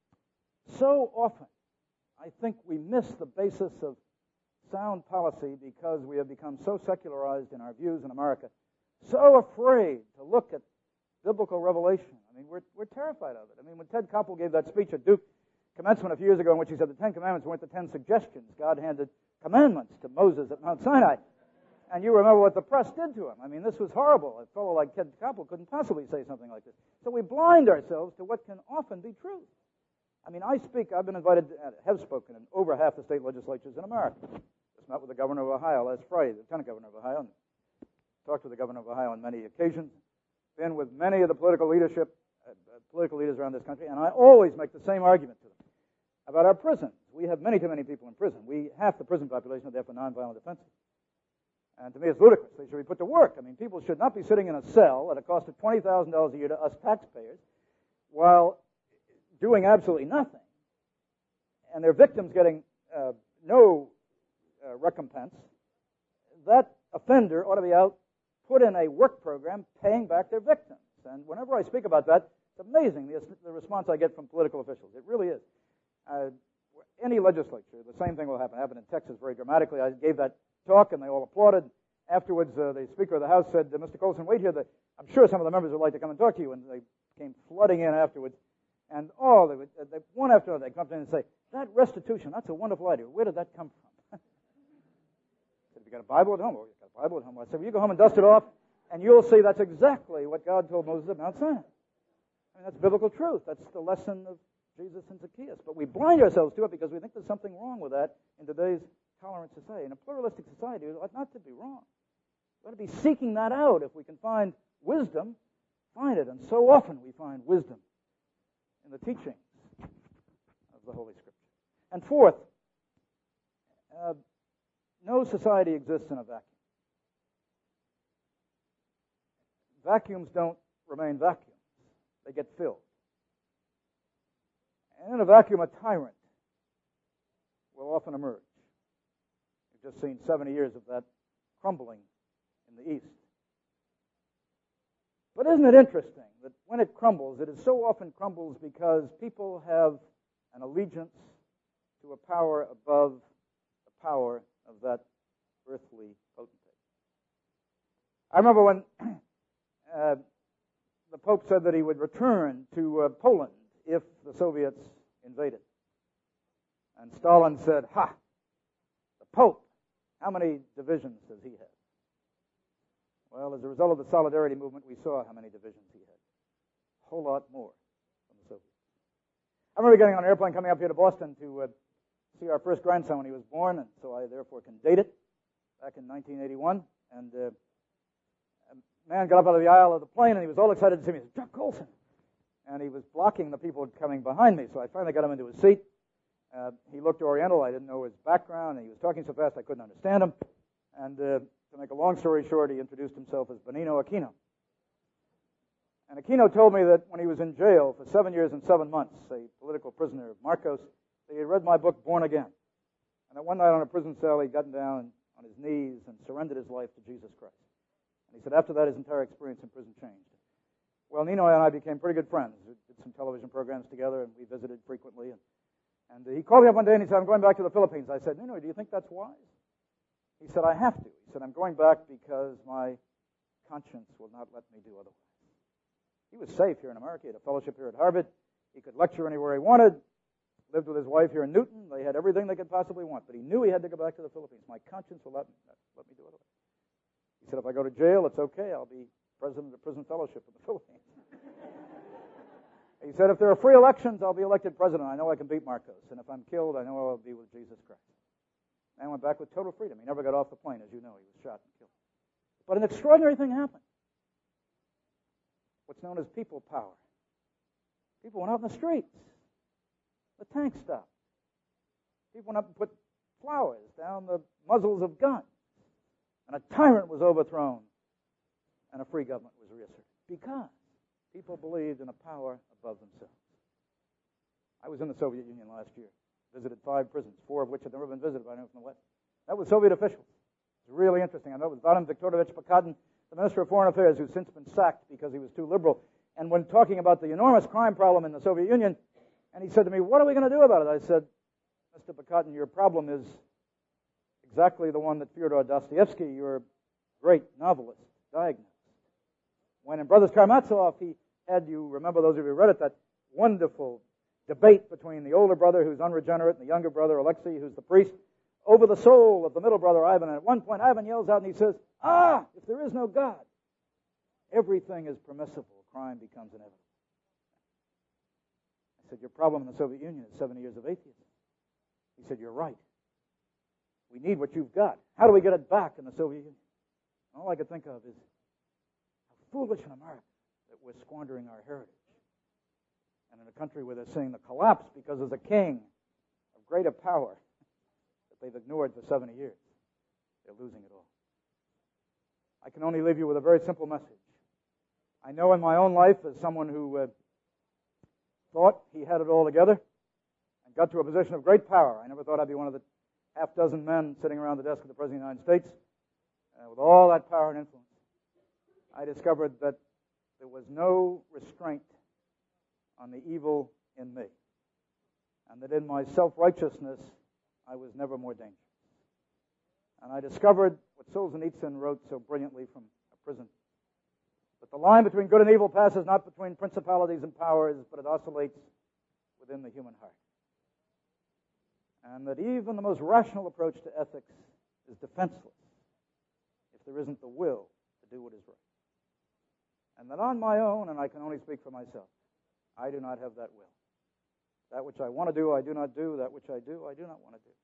so often I think we miss the basis of sound policy because we have become so secularized in our views in America, so afraid to look at biblical revelation. I mean, we're, we're terrified of it. I mean, when Ted Koppel gave that speech at Duke Commencement a few years ago in which he said the Ten Commandments weren't the Ten Suggestions. God handed commandments to Moses at Mount Sinai. And you remember what the press did to him. I mean, this was horrible. A fellow like Ted Koppel couldn't possibly say something like this. So we blind ourselves to what can often be true. I mean, I speak, I've been invited, to, have spoken in over half the state legislatures in America. Just met with the governor of Ohio last Friday, the lieutenant governor of Ohio, and talked with the governor of Ohio on many occasions. Been with many of the political leadership, uh, political leaders around this country, and I always make the same argument to them about our prisons. We have many too many people in prison. We half the prison population are there for nonviolent offenses. And to me, it's ludicrous. They should be put to work. I mean, people should not be sitting in a cell at a cost of twenty thousand dollars a year to us taxpayers while doing absolutely nothing, and their victims getting uh, no uh, recompense. That offender ought to be out, put in a work program, paying back their victims. And whenever I speak about that, it's amazing the, the response I get from political officials. It really is. Uh, any legislature, the same thing will happen. It happened in Texas very dramatically. I gave that talk, and they all applauded. Afterwards, uh, the Speaker of the House said, Mister Colson, wait here. The, I'm sure some of the members would like to come and talk to you. And they came flooding in afterwards. And oh, they would, they, one after another, they come up to me and say, that restitution, that's a wonderful idea. Where did that come from? I said, you got a Bible at home? Oh, you got a Bible at home. I said, well, you go home and dust it off, and you'll see that's exactly what God told Moses at Mount Sinai. I mean, that's biblical truth. That's the lesson of Jesus and Zacchaeus. But we blind ourselves to it because we think there's something wrong with that in today's tolerant society. In a pluralistic society, it ought not to be wrong. We ought to be seeking that out. If we can find wisdom, find it. And so often we find wisdom in the teachings of the Holy Scripture. And fourth, uh, no society exists in a vacuum. Vacuums don't remain vacuums. They get filled. And in a vacuum, a tyrant will often emerge. We've just seen seventy years of that crumbling in the East. But isn't it interesting that when it crumbles, it is so often crumbles because people have an allegiance to a power above the power of that earthly potentate. I remember when uh, the Pope said that he would return to uh, Poland if the Soviets invaded. And Stalin said, ha, the Pope, how many divisions does he have? Well, as a result of the Solidarity movement, we saw how many divisions he had. A whole lot more than the Soviets. I remember getting on an airplane coming up here to Boston to uh, see our first grandson when he was born, and so I therefore can date it, back in nineteen eighty-one. And uh, a man got up out of the aisle of the plane, and he was all excited to see me. He said, Chuck Colson. And he was blocking the people coming behind me, so I finally got him into his seat. Uh, he looked Oriental. I didn't know his background, and he was talking so fast I couldn't understand him. And uh, to make a long story short, he introduced himself as Benigno Aquino. And Aquino told me that when he was in jail for seven years and seven months, a political prisoner of Marcos, that he had read my book, Born Again. And that one night on a prison cell, he'd gotten down on his knees and surrendered his life to Jesus Christ. And he said after that, his entire experience in prison changed. Well, Nino and I became pretty good friends. We did some television programs together, and we visited frequently. And, and he called me up one day, and he said, I'm going back to the Philippines. I said, Nino, do you think that's wise? He said, I have to. He said, I'm going back because my conscience will not let me do otherwise. He was safe here in America. He had a fellowship here at Harvard. He could lecture anywhere he wanted. Lived with his wife here in Newton. They had everything they could possibly want. But he knew he had to go back to the Philippines. My conscience will let me, let me do it. He said, if I go to jail, it's okay. I'll be president of the Prison Fellowship of the Philippines. He said, if there are free elections, I'll be elected president. I know I can beat Marcos. And if I'm killed, I know I'll be with Jesus Christ. And I went back with total freedom. He never got off the plane, as you know. He was shot and killed. But an extraordinary thing happened. What's known as people power. People went out in the streets. The tank stopped. People went up and put flowers down the muzzles of guns. And a tyrant was overthrown. And a free government was reasserted. Because people believed in a power above themselves. I was in the Soviet Union last year. Visited five prisons, four of which had never been visited by anyone from the West. That was Soviet officials. It's really interesting. I met with Vadim Viktorovich Pakadin, the Minister of Foreign Affairs, who's since been sacked because he was too liberal. And when talking about the enormous crime problem in the Soviet Union, and he said to me, what are we going to do about it? I said, Mister Pakadin, your problem is exactly the one that Fyodor Dostoevsky, your great novelist, diagnosed. When in Brothers Karamazov, he had, you remember those of you who read it, that wonderful debate between the older brother who's unregenerate and the younger brother, Alexei, who's the priest, over the soul of the middle brother, Ivan. And at one point, Ivan yells out and he says, ah, if there is no God, everything is permissible. Crime becomes inevitable. I said, your problem in the Soviet Union is seventy years of atheism. He said, you're right. We need what you've got. How do we get it back in the Soviet Union? And all I could think of is how foolish in America that we're squandering our heritage. And in a country where they're seeing the collapse because there's a king of greater power that they've ignored for seventy years, they're losing it all. I can only leave you with a very simple message. I know in my own life, as someone who uh, thought he had it all together and got to a position of great power, I never thought I'd be one of the half dozen men sitting around the desk of the President of the United States uh, with all that power and influence. I discovered that there was no restraint on the evil in me, and that in my self-righteousness, I was never more dangerous. And I discovered what Solzhenitsyn wrote so brilliantly from a prison, that the line between good and evil passes not between principalities and powers, but it oscillates within the human heart. And that even the most rational approach to ethics is defenseless if there isn't the will to do what is right. And that on my own, and I can only speak for myself, I do not have that will. That which I want to do, I do not do. That which I do, I do not want to do.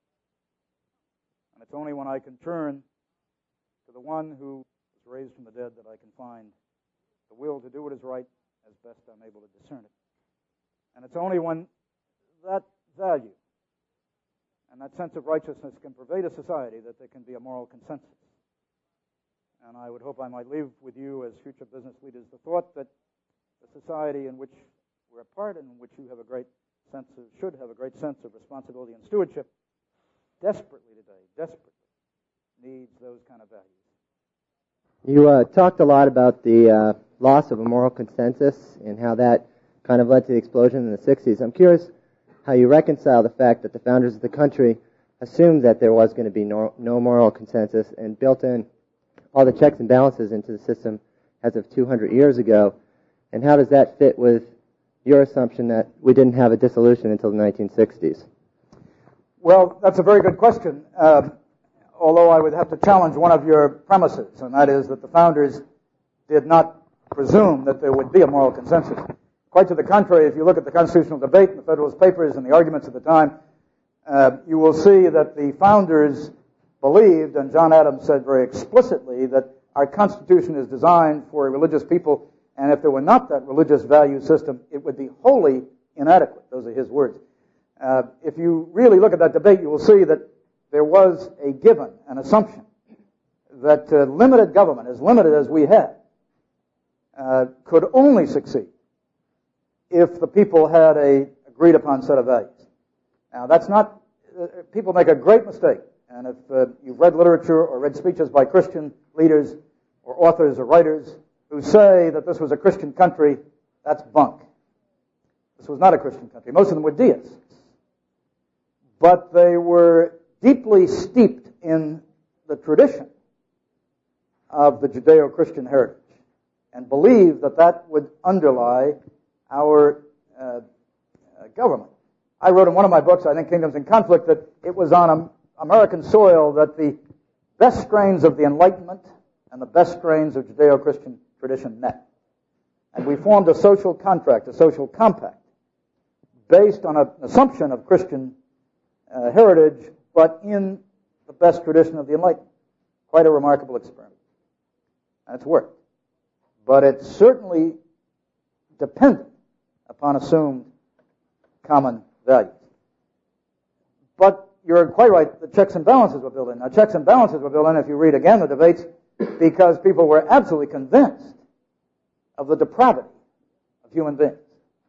And it's only when I can turn to the one who was raised from the dead that I can find the will to do what is right as best I'm able to discern it. And it's only when that value and that sense of righteousness can pervade a society that there can be a moral consensus. And I would hope I might leave with you as future business leaders the thought that the society in which we're a part and in which you have a great sense of, should have a great sense of responsibility and stewardship, desperately today, desperately needs those kind of values. You uh, talked a lot about the uh, loss of a moral consensus and how that kind of led to the explosion in the sixties. I'm curious how you reconcile the fact that the founders of the country assumed that there was going to be no, no moral consensus and built in all the checks and balances into the system as of two hundred years ago, and how does that fit with your assumption that we didn't have a dissolution until the nineteen sixties? Well, that's a very good question, uh, although I would have to challenge one of your premises, and that is that the founders did not presume that there would be a moral consensus. Quite to the contrary, if you look at the constitutional debate in the Federalist Papers and the arguments at the time, uh, you will see that the founders believed, and John Adams said very explicitly, that our Constitution is designed for a religious people, and if there were not that religious value system, it would be wholly inadequate. Those are his words. Uh, if you really look at that debate, you will see that there was a given, an assumption, that uh, limited government, as limited as we had, uh, could only succeed if the people had a agreed-upon set of values. Now, that's not, uh, people make a great mistake, and if uh, you've read literature or read speeches by Christian leaders or authors or writers who say that this was a Christian country, that's bunk. This was not a Christian country. Most of them were deists. But they were deeply steeped in the tradition of the Judeo-Christian heritage. and believed that that would underlie our uh, uh, government. I wrote in one of my books, I think Kingdoms in Conflict, that it was on um, American soil that the best strains of the Enlightenment and the best strains of Judeo-Christian tradition met. And we formed a social contract, a social compact, based on an assumption of Christian uh, heritage, but in the best tradition of the Enlightenment. Quite a remarkable experiment. And it's worked. But it's certainly dependent upon assumed common values. But you're quite right, the checks and balances were built in. Now, checks and balances were built in, if you read again the debates, because people were absolutely convinced of the depravity of human beings.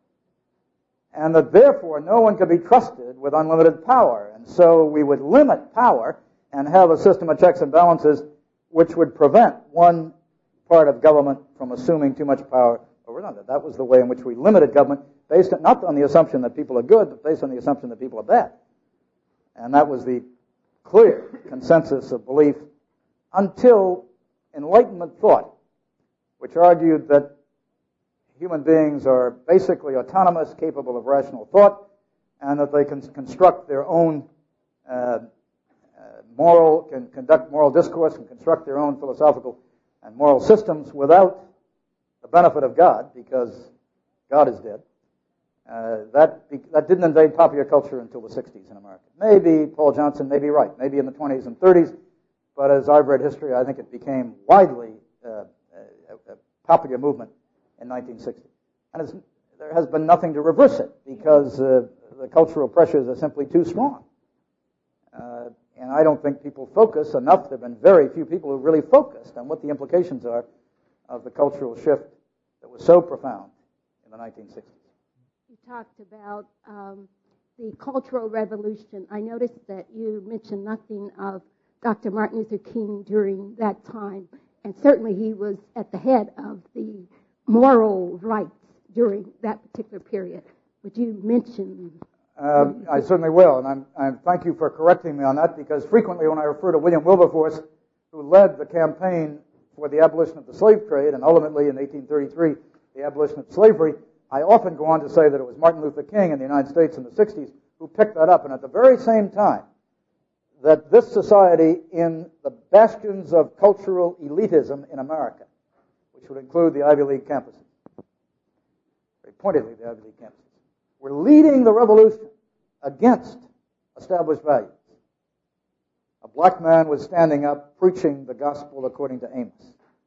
And that therefore no one could be trusted with unlimited power. And so we would limit power and have a system of checks and balances which would prevent one part of government from assuming too much power over another. That was the way in which we limited government, based not on the assumption that people are good, but based on the assumption that people are bad. And that was the clear consensus of belief until Enlightenment thought, which argued that human beings are basically autonomous, capable of rational thought, and that they can construct their own uh, uh, moral, can conduct moral discourse, and construct their own philosophical and moral systems without the benefit of God, because God is dead. Uh, that that didn't invade popular culture until the sixties in America. Maybe Paul Johnson may be right, maybe in the twenties and thirties, but as I've read history, I think it became widely uh, a, a popular movement in nineteen sixty. And it's, there has been nothing to reverse it, because uh, the cultural pressures are simply too strong. Uh, and I don't think people focus enough. There have been very few people who really focused on what the implications are of the cultural shift that was so profound in the nineteen sixties. You talked about um, the Cultural Revolution. I noticed that you mentioned nothing of Doctor Martin Luther King during that time, and certainly he was at the head of the moral rights during that particular period. Would you mention? Uh, I certainly will, and I'm, I'm thank you for correcting me on that, because frequently when I refer to William Wilberforce, who led the campaign for the abolition of the slave trade, and ultimately in eighteen thirty-three, the abolition of slavery, I often go on to say that it was Martin Luther King in the United States in the sixties who picked that up, and at the very same time that this society, in the bastions of cultural elitism in America, which would include the Ivy League campuses, very pointedly the Ivy League campuses, were leading the revolution against established values. A black man was standing up preaching the gospel according to Amos.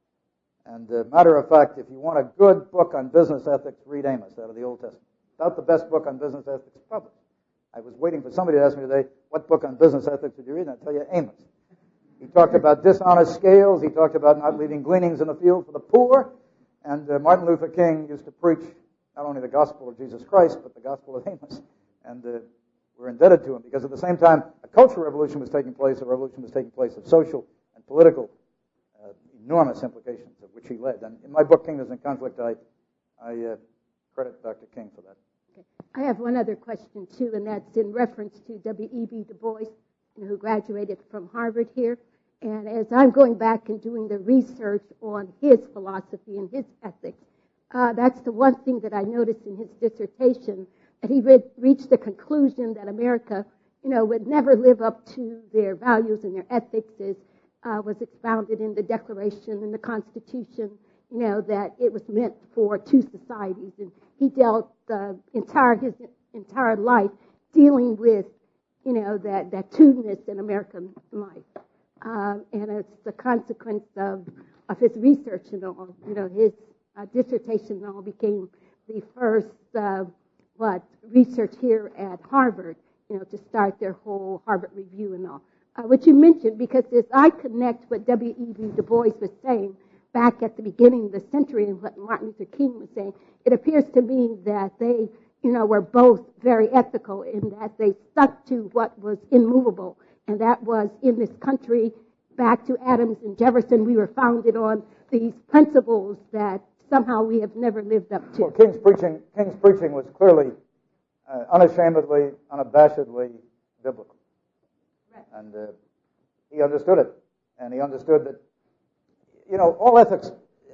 And uh, matter of fact, if you want a good book on business ethics, read Amos out of the Old Testament. About the best book on business ethics published. I was waiting for somebody to ask me today, what book on business ethics did you read? And I'll tell you, Amos. He talked about dishonest scales. He talked about not leaving gleanings in the field for the poor. And uh, Martin Luther King used to preach not only the gospel of Jesus Christ, but the gospel of Amos. And uh, we're indebted to him, because at the same time a cultural revolution was taking place, a revolution was taking place of social and political uh, enormous implications, of which he led. And in my book, Kingdoms in Conflict, I, I uh, credit Doctor King for that. Okay. I have one other question, too, and that's in reference to W E B Du Bois, who graduated from Harvard here. And as I'm going back and doing the research on his philosophy and his ethics, uh, that's the one thing that I noticed in his dissertation, that he re- reached the conclusion that America, you know, would never live up to their values and their ethics as uh, was expounded in the Declaration and the Constitution, you know, that it was meant for two societies. And he dealt uh, entire his entire life dealing with, you know, that, that two-ness in American life. Uh, and it's the consequence of, of his research and all. You know, his uh, dissertation and all became the first, uh, what, research here at Harvard, you know, to start their whole Harvard Review and all. Uh, which you mentioned, because as I connect what W E B Du Bois was saying back at the beginning of the century and what Martin Luther King was saying, it appears to me that they, you know, were both very ethical in that they stuck to what was immovable. And that was, in this country, back to Adams and Jefferson, we were founded on these principles that somehow we have never lived up to. Well, King's preaching, King's preaching was clearly, uh, unashamedly, unabashedly biblical. Right. And uh, he understood it. And he understood that, you know, all ethics,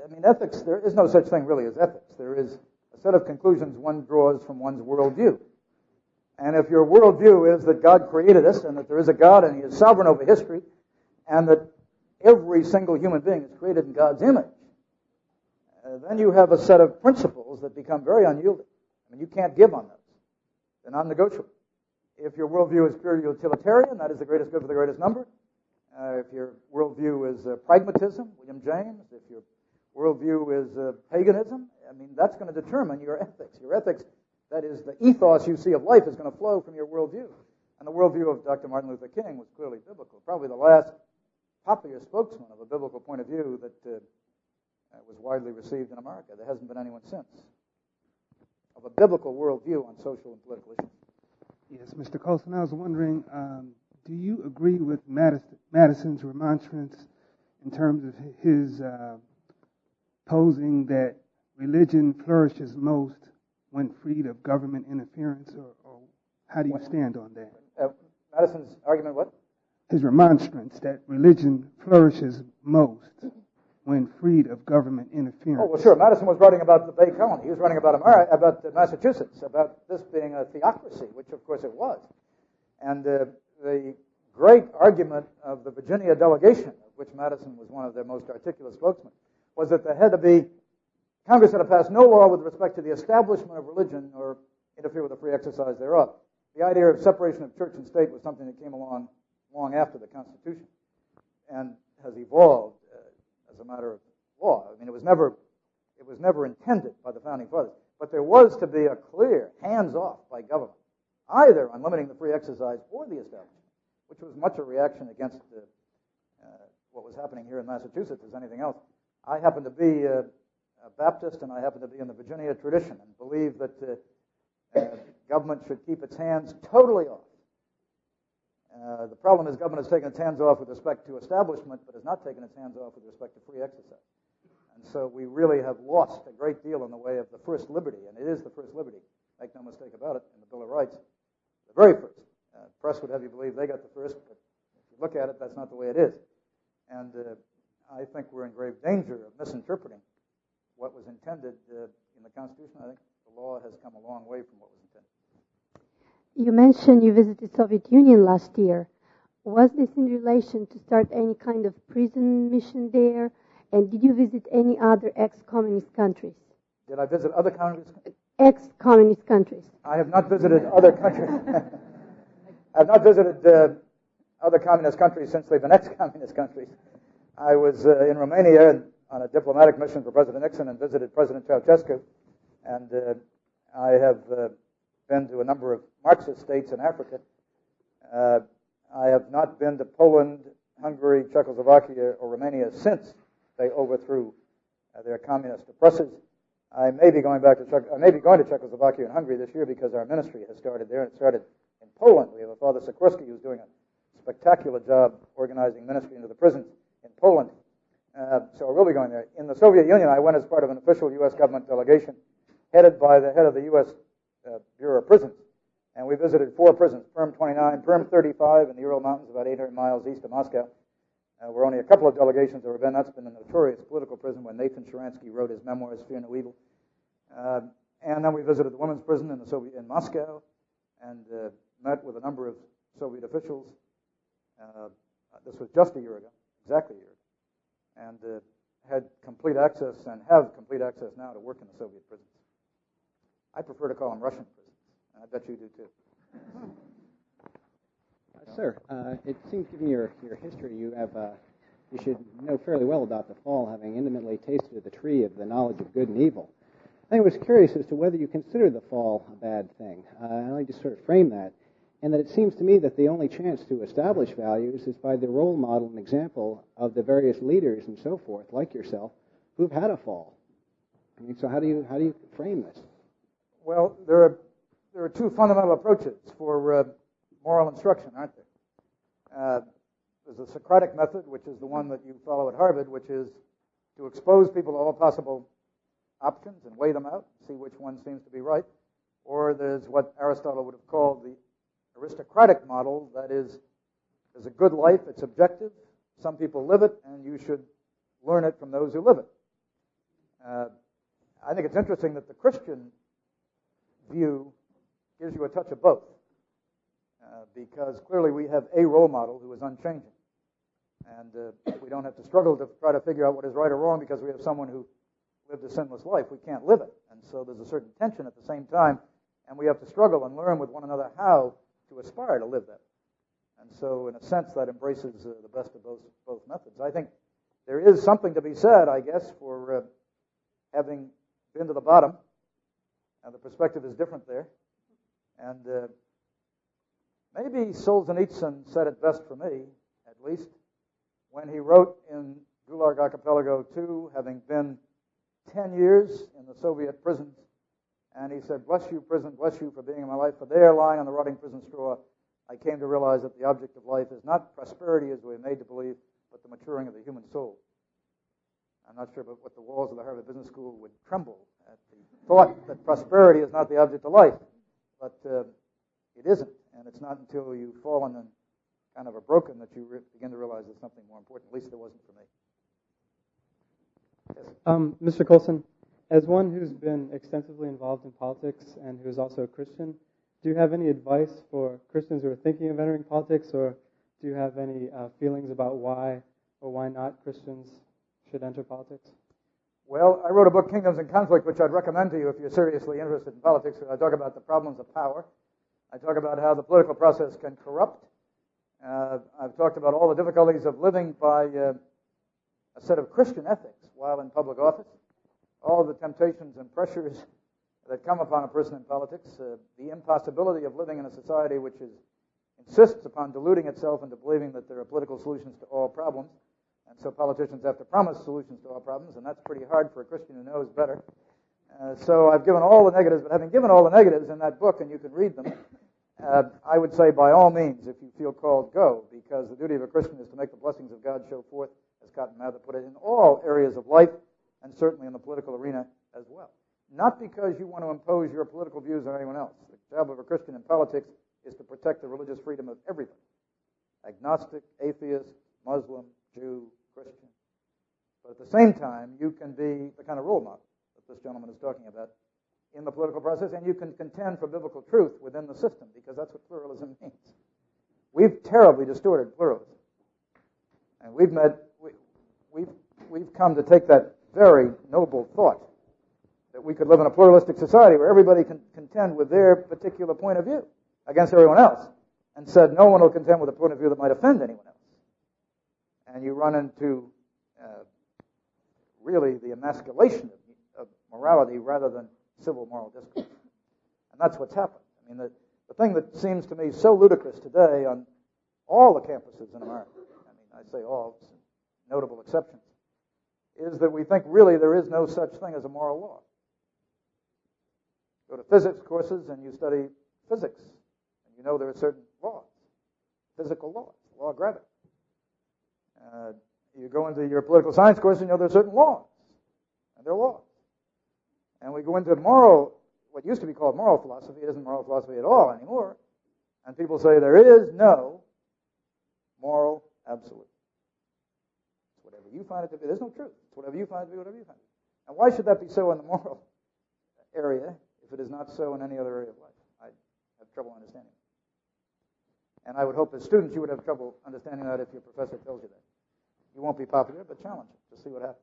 I mean, ethics, there is no such thing really as ethics. There is a set of conclusions one draws from one's worldview. And if your worldview is that God created us and that there is a God and He is sovereign over history and that every single human being is created in God's image, uh, then you have a set of principles that become very unyielding. I mean, you can't give on those. They're non-negotiable. If your worldview is purely utilitarian, that is the greatest good for the greatest number. Uh, if your worldview is uh, pragmatism, William James, if your worldview is uh, paganism, I mean, that's going to determine your ethics. Your ethics, that is, the ethos you see of life, is going to flow from your worldview. And the worldview of Doctor Martin Luther King was clearly biblical. Probably the last popular spokesman of a biblical point of view that uh, was widely received in America. There hasn't been anyone since. Of a biblical worldview on social and political issues. Yes, Mister Colson, I was wondering, um, do you agree with Madison, Madison's remonstrance in terms of his uh, posing that religion flourishes most when freed of government interference, or, or how do you stand on that? Uh, Madison's argument, what? His remonstrance that religion flourishes most when freed of government interference. Oh, well, sure. Madison was writing about the Bay Colony. He was writing about America, about uh, Massachusetts, about this being a theocracy, which, of course, it was. And uh, the great argument of the Virginia delegation, of which Madison was one of their most articulate spokesmen, was that there had to be, Congress had to pass no law with respect to the establishment of religion or interfere with the free exercise thereof. The idea of separation of church and state was something that came along long after the Constitution and has evolved as a matter of law. I mean, it was never, it was never intended by the Founding Fathers. But there was to be a clear hands-off by government, either on limiting the free exercise or the establishment, which was much a reaction against uh, uh, what was happening here in Massachusetts as anything else. I happen to be uh, a Baptist, and I happen to be in the Virginia tradition, and believe that uh, uh, government should keep its hands totally off. Uh, the problem is government has taken its hands off with respect to establishment, but has not taken its hands off with respect to free exercise. And so we really have lost a great deal in the way of the first liberty, and it is the first liberty, make no mistake about it, in the Bill of Rights, the very first. Uh, press would have you believe they got the first, but if you look at it, that's not the way it is. And uh, I think we're in grave danger of misinterpreting what was intended uh, in the Constitution. I think the law has come a long way from what was intended. You mentioned you visited Soviet Union last year. Was this in relation to start any kind of prison mission there? And did you visit any other ex-communist countries? Did I visit other communist countries? Ex-communist countries. I have not visited other countries. I have not visited uh, other communist countries since they've been ex-communist countries. I was uh, in Romania on a diplomatic mission for President Nixon and visited President Ceausescu. And uh, I have uh, been to a number of Marxist states in Africa. Uh, I have not been to Poland, Hungary, Czechoslovakia, or Romania since they overthrew uh, their communist oppressors. I may be going back to Czech- I may be going to Czechoslovakia and Hungary this year because our ministry has started there. It started in Poland. We have a Father Sikorsky who's doing a spectacular job organizing ministry into the prisons in Poland. Uh, so we'll be going there. In the Soviet Union, I went as part of an official U S government delegation headed by the head of the U S Uh, Bureau of Prisons. And we visited four prisons, Perm twenty-nine, Perm thirty-five in the Ural Mountains, about eight hundred miles east of Moscow. Uh, we're only a couple of delegations that have been. That's been a notorious political prison where Nathan Sharansky wrote his memoirs, Fear No Evil. Uh, and then we visited the women's prison in the Soviet in Moscow and uh, met with a number of Soviet officials. Uh, this was just a year ago, exactly a year ago. And uh, had complete access and have complete access now to work in the Soviet prisons. I prefer to call them Russian prisons, and I bet you do too. Uh, sir, uh, it seems, given your, your history, you have uh, you should know fairly well about the fall, having intimately tasted the tree of the knowledge of good and evil. I was curious as to whether you consider the fall a bad thing. Uh, I only just sort of frame that, and that it seems to me that the only chance to establish values is by the role model and example of the various leaders and so forth, like yourself, who've had a fall. I mean, so how do you how do you frame this? Well, there are there are two fundamental approaches for uh, moral instruction, aren't there? Uh, there's the Socratic method, which is the one that you follow at Harvard, which is to expose people to all possible options and weigh them out, see which one seems to be right. Or there's what Aristotle would have called the aristocratic model, that is, there's a good life, it's objective, some people live it, and you should learn it from those who live it. Uh, I think it's interesting that the Christian view gives you a touch of both, uh, because clearly we have a role model who is unchanging. And uh, we don't have to struggle to try to figure out what is right or wrong because we have someone who lived a sinless life. We can't live it. And so there's a certain tension at the same time, and we have to struggle and learn with one another how to aspire to live that. And so in a sense that embraces uh, the best of both, both methods. I think there is something to be said, I guess, for uh, having been to the bottom, and the perspective is different there. And uh, maybe Solzhenitsyn said it best for me, at least, when he wrote in Gulag Archipelago two, having been ten years in the Soviet prisons, and he said, "Bless you, prison, bless you for being in my life, for there, lying on the rotting prison straw, I came to realize that the object of life is not prosperity as we're made to believe, but the maturing of the human soul." I'm not sure about what the walls of the Harvard Business School would tremble at the thought that prosperity is not the object of life, but uh, it isn't, and it's not until you've fallen and kind of are broken that you re- begin to realize there's something more important. At least it wasn't for me. Yes. Um, Mister Colson, as one who's been extensively involved in politics and who is also a Christian, do you have any advice for Christians who are thinking of entering politics, or do you have any uh, feelings about why or why not Christians should enter politics? Well, I wrote a book, Kingdoms in Conflict, which I'd recommend to you if you're seriously interested in politics. I talk about the problems of power. I talk about how the political process can corrupt. Uh, I've talked about all the difficulties of living by uh, a set of Christian ethics while in public office, all the temptations and pressures that come upon a person in politics, uh, the impossibility of living in a society which is, insists upon deluding itself into believing that there are political solutions to all problems. And so politicians have to promise solutions to all problems, and that's pretty hard for a Christian who knows better. Uh, so I've given all the negatives, but having given all the negatives in that book, and you can read them, uh, I would say by all means, if you feel called, go, because the duty of a Christian is to make the blessings of God show forth, as Cotton Mather put it, in all areas of life, and certainly in the political arena as well. Not because you want to impose your political views on anyone else. The job of a Christian in politics is to protect the religious freedom of everybody. Agnostic, atheist, Muslim, Jew, Christian. But at the same time, you can be the kind of role model that this gentleman is talking about in the political process, and you can contend for biblical truth within the system, because that's what pluralism means. We've terribly distorted pluralism. And we've met, we, we've, we've come to take that very noble thought that we could live in a pluralistic society where everybody can contend with their particular point of view against everyone else, and said no one will contend with a point of view that might offend anyone else. And you run into uh, really the emasculation of, of morality rather than civil moral discourse. And that's what's happened. I mean, the, the thing that seems to me so ludicrous today on all the campuses in America, I mean, I say all, notable exceptions, is that we think really there is no such thing as a moral law. Go to physics courses and you study physics, and you know there are certain laws, physical laws, the law of gravity. Uh, you go into your political science course and you know there are certain laws, and they're laws. And we go into moral, what used to be called moral philosophy. It isn't moral philosophy at all anymore. And people say there is no moral absolute. It's whatever you find it to be. There's no truth. It's whatever you find it to be, whatever you find it to be. And why should that be so in the moral area if it is not so in any other area of life? I have trouble understanding it. And I would hope as students you would have trouble understanding that if your professor tells you that. You won't be popular, but challenge it to see what happens.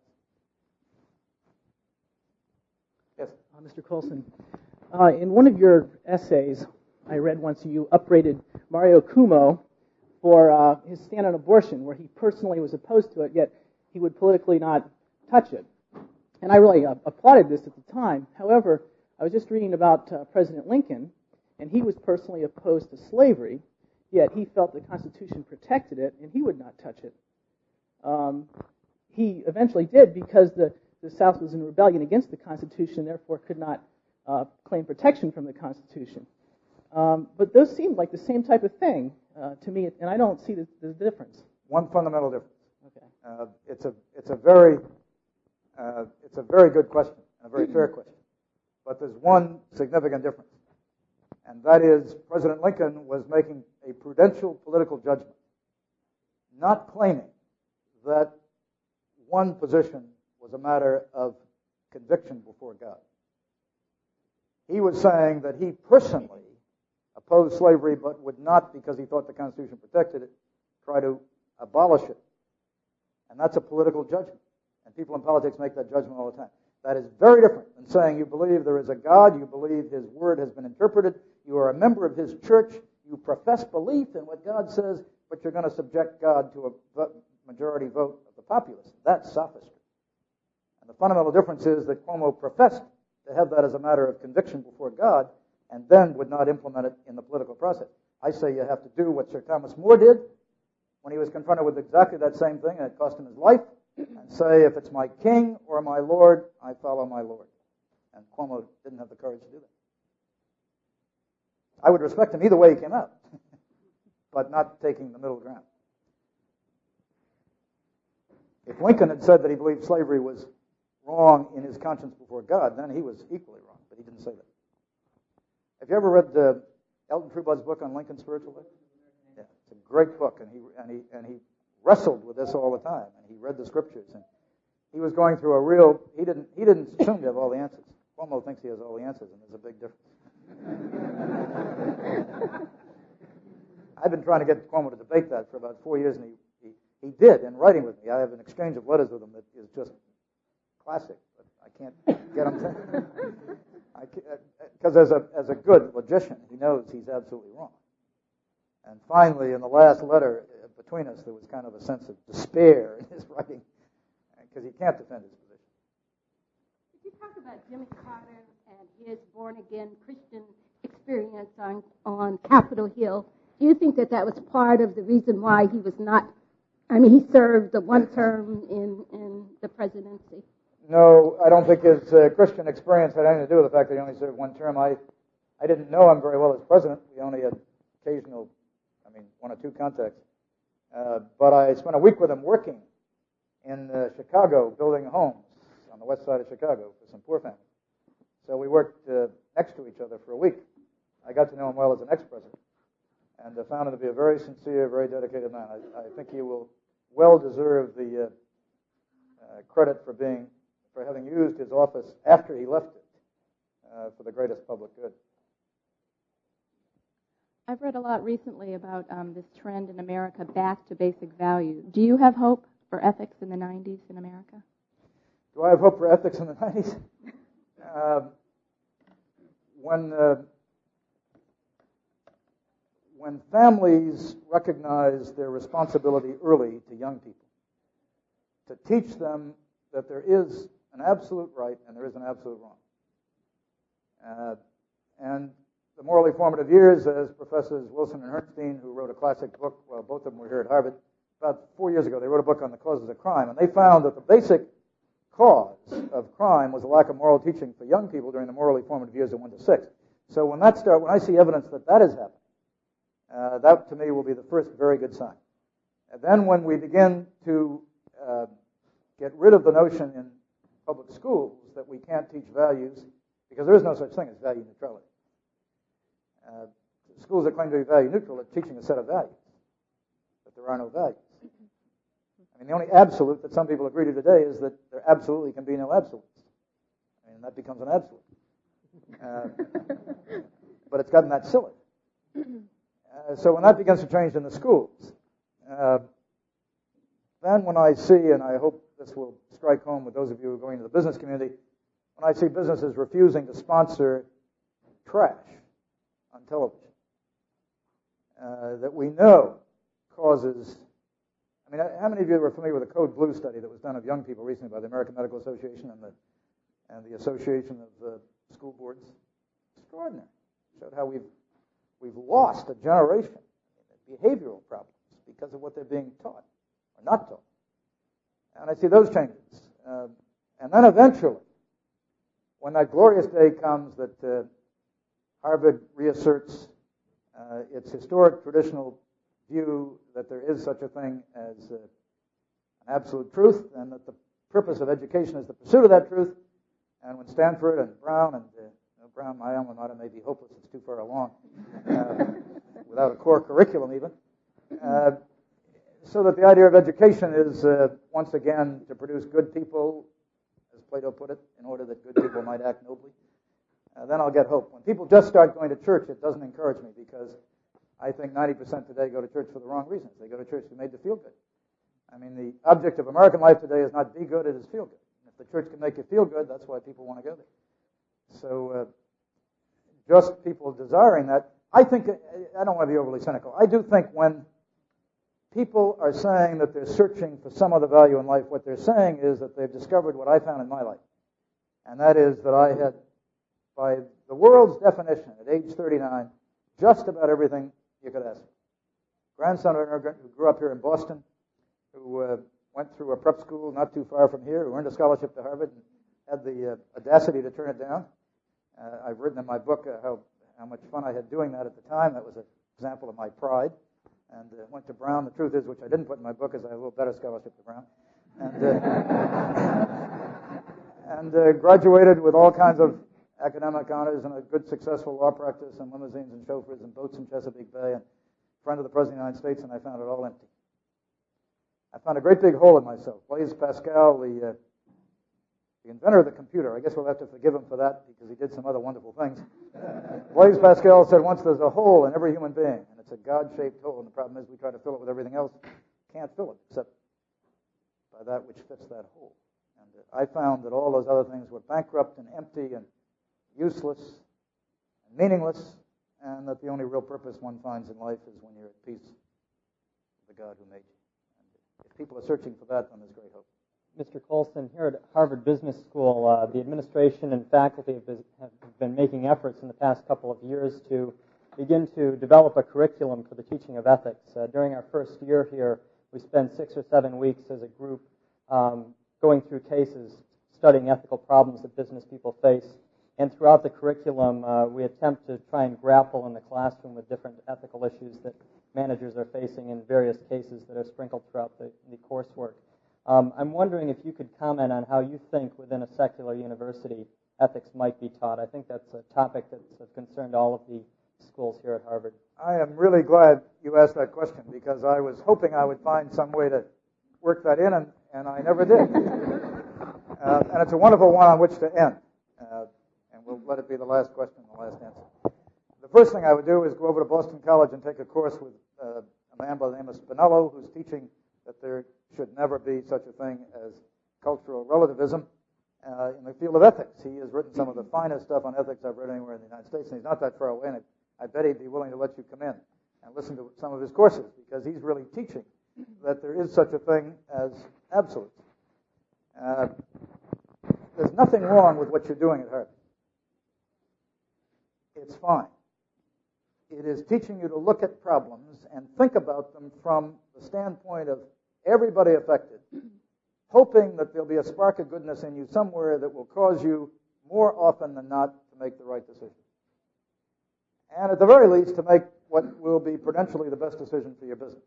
Yes? Uh, Mister Colson, uh, in one of your essays, I read once you upbraided Mario Cuomo for uh, his stand on abortion, where he personally was opposed to it, yet he would politically not touch it. And I really uh, applauded this at the time. However, I was just reading about uh, President Lincoln, and he was personally opposed to slavery, yet he felt the Constitution protected it, and he would not touch it. Um, he eventually did because the, the South was in rebellion against the Constitution, therefore could not uh, claim protection from the Constitution. Um, but those seem like the same type of thing uh, to me, and I don't see the, the difference. One fundamental difference. Okay. Uh, it's a it's a very uh, it's a very good question, and a very fair question. But there's one significant difference, and that is President Lincoln was making a prudential political judgment, not claiming that one position was a matter of conviction before God. He was saying that he personally opposed slavery, but would not, because he thought the Constitution protected it, try to abolish it. And that's a political judgment. And people in politics make that judgment all the time. That is very different than saying you believe there is a God, you believe His Word has been interpreted, you are a member of His church, you profess belief in what God says, but you're going to subject God to a majority vote of the populace. That's sophistry. And the fundamental difference is that Cuomo professed to have that as a matter of conviction before God, and then would not implement it in the political process. I say you have to do what Sir Thomas More did when he was confronted with exactly that same thing, and it cost him his life, and say, if it's my king or my Lord, I follow my Lord. And Cuomo didn't have the courage to do that. I would respect him either way he came out, but not taking the middle ground. If Lincoln had said that he believed slavery was wrong in his conscience before God, then he was equally wrong, but he didn't say that. Have you ever read uh, Elton Trueblood's book on Lincoln's spiritual life? Yeah, it's a great book, and he and he and he wrestled with this all the time, and he read the scriptures, and he was going through a real. He didn't he didn't assume to have all the answers. Cuomo thinks he has all the answers, and there's a big difference. I've been trying to get Cuomo to debate that for about four years, and he, he, he did in writing with me. I have an exchange of letters with him that is just classic, but I can't get him to. Because as a as a good logician, he knows he's absolutely wrong. And finally, in the last letter between us, there was kind of a sense of despair in his writing, because he can't defend his position. Could you talk about Jimmy Carter and his born-again Christian experience on, on Capitol Hill? Do you think that that was part of the reason why he was not, I mean, he served the one term in, in the presidency? No, I don't think his uh, Christian experience had anything to do with the fact that he only served one term. I, I didn't know him very well as president. We only had occasional, I mean, one or two contacts. Uh, but I spent a week with him working in uh, Chicago, building homes on the west side of Chicago for some poor families. So we worked uh, next to each other for a week. I got to know him well as an ex-president, and uh, found him to be a very sincere, very dedicated man. I, I think he will well deserve the uh, uh, credit for being, for having used his office after he left it uh, for the greatest public good. I've read a lot recently about um, this trend in America back to basic values. Do you have hope for ethics in the nineties in America? Do I have hope for ethics in the nineties? uh, when uh, when families recognize their responsibility early to young people, to teach them that there is an absolute right and there is an absolute wrong. Uh, and the morally formative years, as Professors Wilson and Herrnstein, who wrote a classic book, well, both of them were here at Harvard, about four years ago, they wrote a book on the causes of crime, and they found that the basic cause of crime was a lack of moral teaching for young people during the morally formative years of one to six. So when that start, when I see evidence that that is happening, uh, that to me will be the first very good sign. And then when we begin to uh, get rid of the notion in public schools that we can't teach values, because there is no such thing as value neutrality. Uh, schools that claim to be value neutral are teaching a set of values, but there are no values. I mean, the only absolute that some people agree to today is that there absolutely can be no absolutes. I mean, that becomes an absolute. Uh, but it's gotten that silly. Uh, so when that begins to change in the schools, uh, then when I see, and I hope this will strike home with those of you who are going to the business community, when I see businesses refusing to sponsor trash on television, uh, that we know causes... I mean, how many of you are familiar with the Code Blue study that was done of young people recently by the American Medical Association and the and the Association of uh, School Boards? Extraordinary. Showed how we've we've lost a generation in behavioral problems because of what they're being taught or not taught. And I see those changes. Uh, and then eventually, when that glorious day comes that uh, Harvard reasserts uh, its historic traditional view that there is such a thing as uh, an absolute truth, and that the purpose of education is the pursuit of that truth. And when Stanford and Brown, and uh, you know, Brown, my alma mater, may be hopeless, it's too far along, uh, without a core curriculum even, uh, so that the idea of education is uh, once again to produce good people as Plato put it, in order that good people might act nobly. Uh, then I'll get hope. When people just start going to church, it doesn't encourage me, because I think ninety percent today go to church for the wrong reasons. They go to church to be made to feel good. I mean, the object of American life today is not be good, it is feel good. If the church can make you feel good, that's why people want to go there. So uh, just people desiring that, I think, I don't want to be overly cynical. I do think when people are saying that they're searching for some other value in life, what they're saying is that they've discovered what I found in my life. And that is that I had, by the world's definition, at age thirty-nine, just about everything you could ask for. Grandson of an immigrant who grew up here in Boston, who uh, went through a prep school not too far from here, who earned a scholarship to Harvard and had the uh, audacity to turn it down. Uh, I've written in my book uh, how, how much fun I had doing that at the time. That was an example of my pride. And uh, went to Brown. The truth is, which I didn't put in my book, is I had a little better scholarship to Brown. And, uh, and uh, graduated with all kinds of academic honors and a good, successful law practice and limousines and chauffeurs and boats in Chesapeake Bay and friend of the President of the United States, and I found it all empty. I found a great big hole in myself. Blaise Pascal, the, uh, the inventor of the computer, I guess we'll have to forgive him for that because he did some other wonderful things. Blaise Pascal said once, there's a hole in every human being, and it's a God-shaped hole, and the problem is we try to fill it with everything else. Can't fill it except by that which fits that hole. And uh, I found that all those other things were bankrupt and empty and useless and meaningless, and that the only real purpose one finds in life is when you're at peace with the God who made you. And if people are searching for that, then there's great hope. Mister Colson, here at Harvard Business School, uh, the administration and faculty have been, have been making efforts in the past couple of years to begin to develop a curriculum for the teaching of ethics. Uh, during our first year here, we spent six or seven weeks as a group um, going through cases, studying ethical problems that business people face. And throughout the curriculum, uh, we attempt to try and grapple in the classroom with different ethical issues that managers are facing in various cases that are sprinkled throughout the, the coursework. Um, I'm wondering if you could comment on how you think within a secular university ethics might be taught. I think that's a topic that's of concern to all of the schools here at Harvard. I am really glad you asked that question, because I was hoping I would find some way to work that in, and, and I never did. uh, and it's a wonderful one on which to end. Uh, and we'll let it be the last question and the last answer. The first thing I would do is go over to Boston College and take a course with uh, a man by the name of Spinello, who's teaching that there should never be such a thing as cultural relativism uh, in the field of ethics. He has written some of the finest stuff on ethics I've read anywhere in the United States, and he's not that far away, and I, I bet he'd be willing to let you come in and listen to some of his courses, because he's really teaching that there is such a thing as absolutes. Uh, there's nothing wrong with what you're doing at Harvard. It's fine. It is teaching you to look at problems and think about them from the standpoint of everybody affected, hoping that there'll be a spark of goodness in you somewhere that will cause you, more often than not, to make the right decision. And at the very least, to make what will be prudentially the best decision for your business.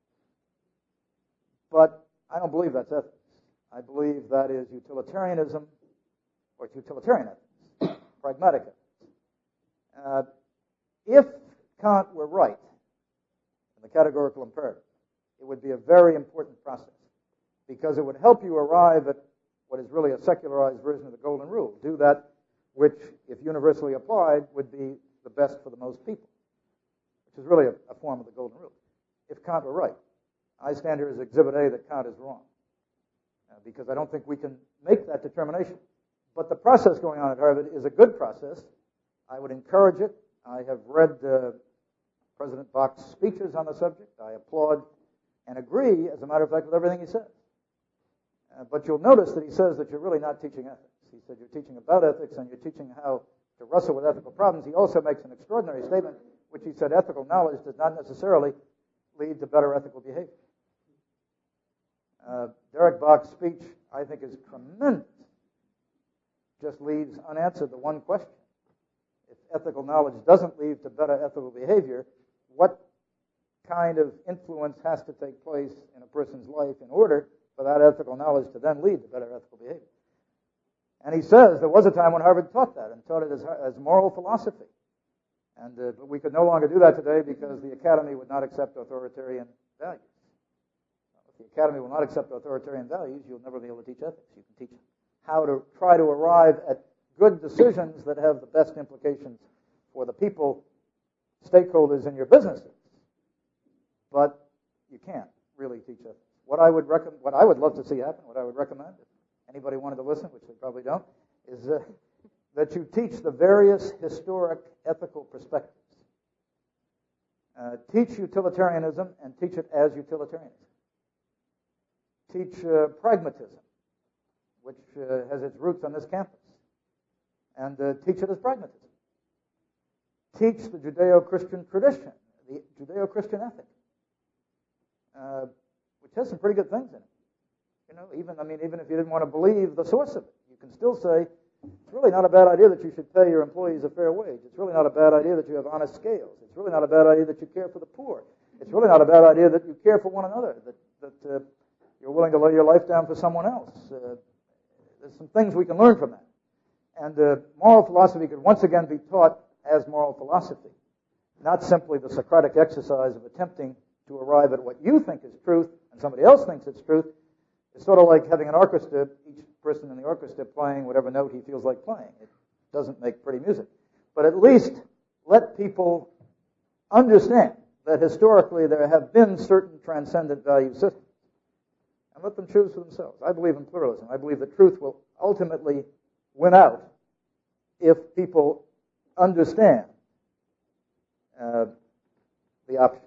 But I don't believe that's ethics. I believe that is utilitarianism, or utilitarian ethics, pragmatic ethics. Uh, if Kant were right in the categorical imperative, it would be a very important process, because it would help you arrive at what is really a secularized version of the Golden Rule. Do that which, if universally applied, would be the best for the most people, which is really a, a form of the Golden Rule. If Kant were right, I stand here as Exhibit A that Kant is wrong, uh, because I don't think we can make that determination. But the process going on at Harvard is a good process. I would encourage it. I have read uh, President Bach's speeches on the subject. I applaud and agree, as a matter of fact, with everything he says. Uh, but you'll notice that he says that you're really not teaching ethics. He said you're teaching about ethics and you're teaching how to wrestle with ethical problems. He also makes an extraordinary statement, which he said ethical knowledge does not necessarily lead to better ethical behavior. Uh, Derek Bach's speech, I think, is tremendous. Just leaves unanswered the one question. If ethical knowledge doesn't lead to better ethical behavior, what kind of influence has to take place in a person's life in order for that ethical knowledge to then lead to better ethical behavior? And he says there was a time when Harvard taught that and taught it as, as moral philosophy. And uh, but we could no longer do that today because the academy would not accept authoritarian values. If the academy will not accept authoritarian values, you'll never be able to teach ethics. You can teach how to try to arrive at good decisions that have the best implications for the people, stakeholders in your businesses. But you can't really teach ethics. What I would recommend, what I would love to see happen, what I would recommend, if anybody wanted to listen, which they probably don't, is uh, that you teach the various historic ethical perspectives. Uh, teach utilitarianism and teach it as utilitarianism. Teach uh, pragmatism, which uh, has its roots on this campus, and uh, teach it as pragmatism. Teach the Judeo-Christian tradition, the Judeo-Christian ethic, uh, which has some pretty good things in it. You know, even I mean, even if you didn't want to believe the source of it, you can still say it's really not a bad idea that you should pay your employees a fair wage. It's really not a bad idea that you have honest scales. It's really not a bad idea that you care for the poor. It's really not a bad idea that you care for one another, that that uh, you're willing to lay your life down for someone else. Uh, there's some things we can learn from that. And uh, moral philosophy could once again be taught as moral philosophy, not simply the Socratic exercise of attempting to arrive at what you think is truth and somebody else thinks it's truth. It's sort of like having an orchestra, each person in the orchestra playing whatever note he feels like playing. It doesn't make pretty music. But at least let people understand that historically there have been certain transcendent value systems, and let them choose for themselves. I believe in pluralism. I believe that truth will ultimately win out if people understand uh, the options.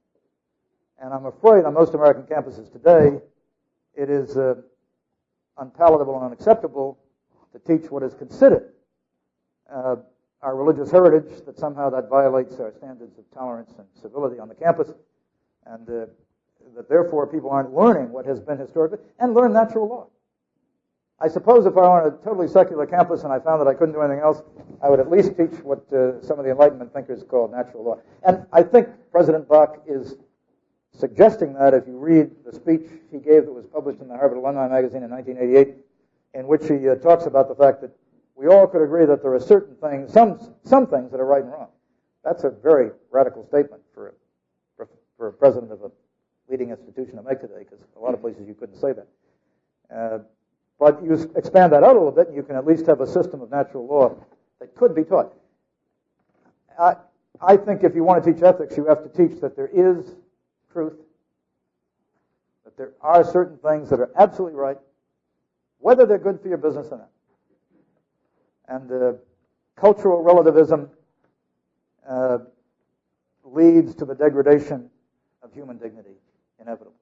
And I'm afraid on most American campuses today, it is uh, unpalatable and unacceptable to teach what is considered uh, our religious heritage, that somehow that violates our standards of tolerance and civility on the campus, and uh, that therefore people aren't learning what has been historically, and learn natural law. I suppose if I were on a totally secular campus and I found that I couldn't do anything else, I would at least teach what uh, some of the Enlightenment thinkers called natural law. And I think President Bach is suggesting that if you read the speech he gave that was published in the Harvard Alumni Magazine in nineteen eighty-eight, in which he uh, talks about the fact that we all could agree that there are certain things, some some things that are right and wrong. That's a very radical statement for a, for, for a president of a leading institution to make today, because a lot of places you couldn't say that. Uh, but you expand that out a little bit, and you can at least have a system of natural law that could be taught. I, I think if you want to teach ethics, you have to teach that there is truth, that there are certain things that are absolutely right, whether they're good for your business or not. And uh, cultural relativism uh, leads to the degradation of human dignity, inevitably.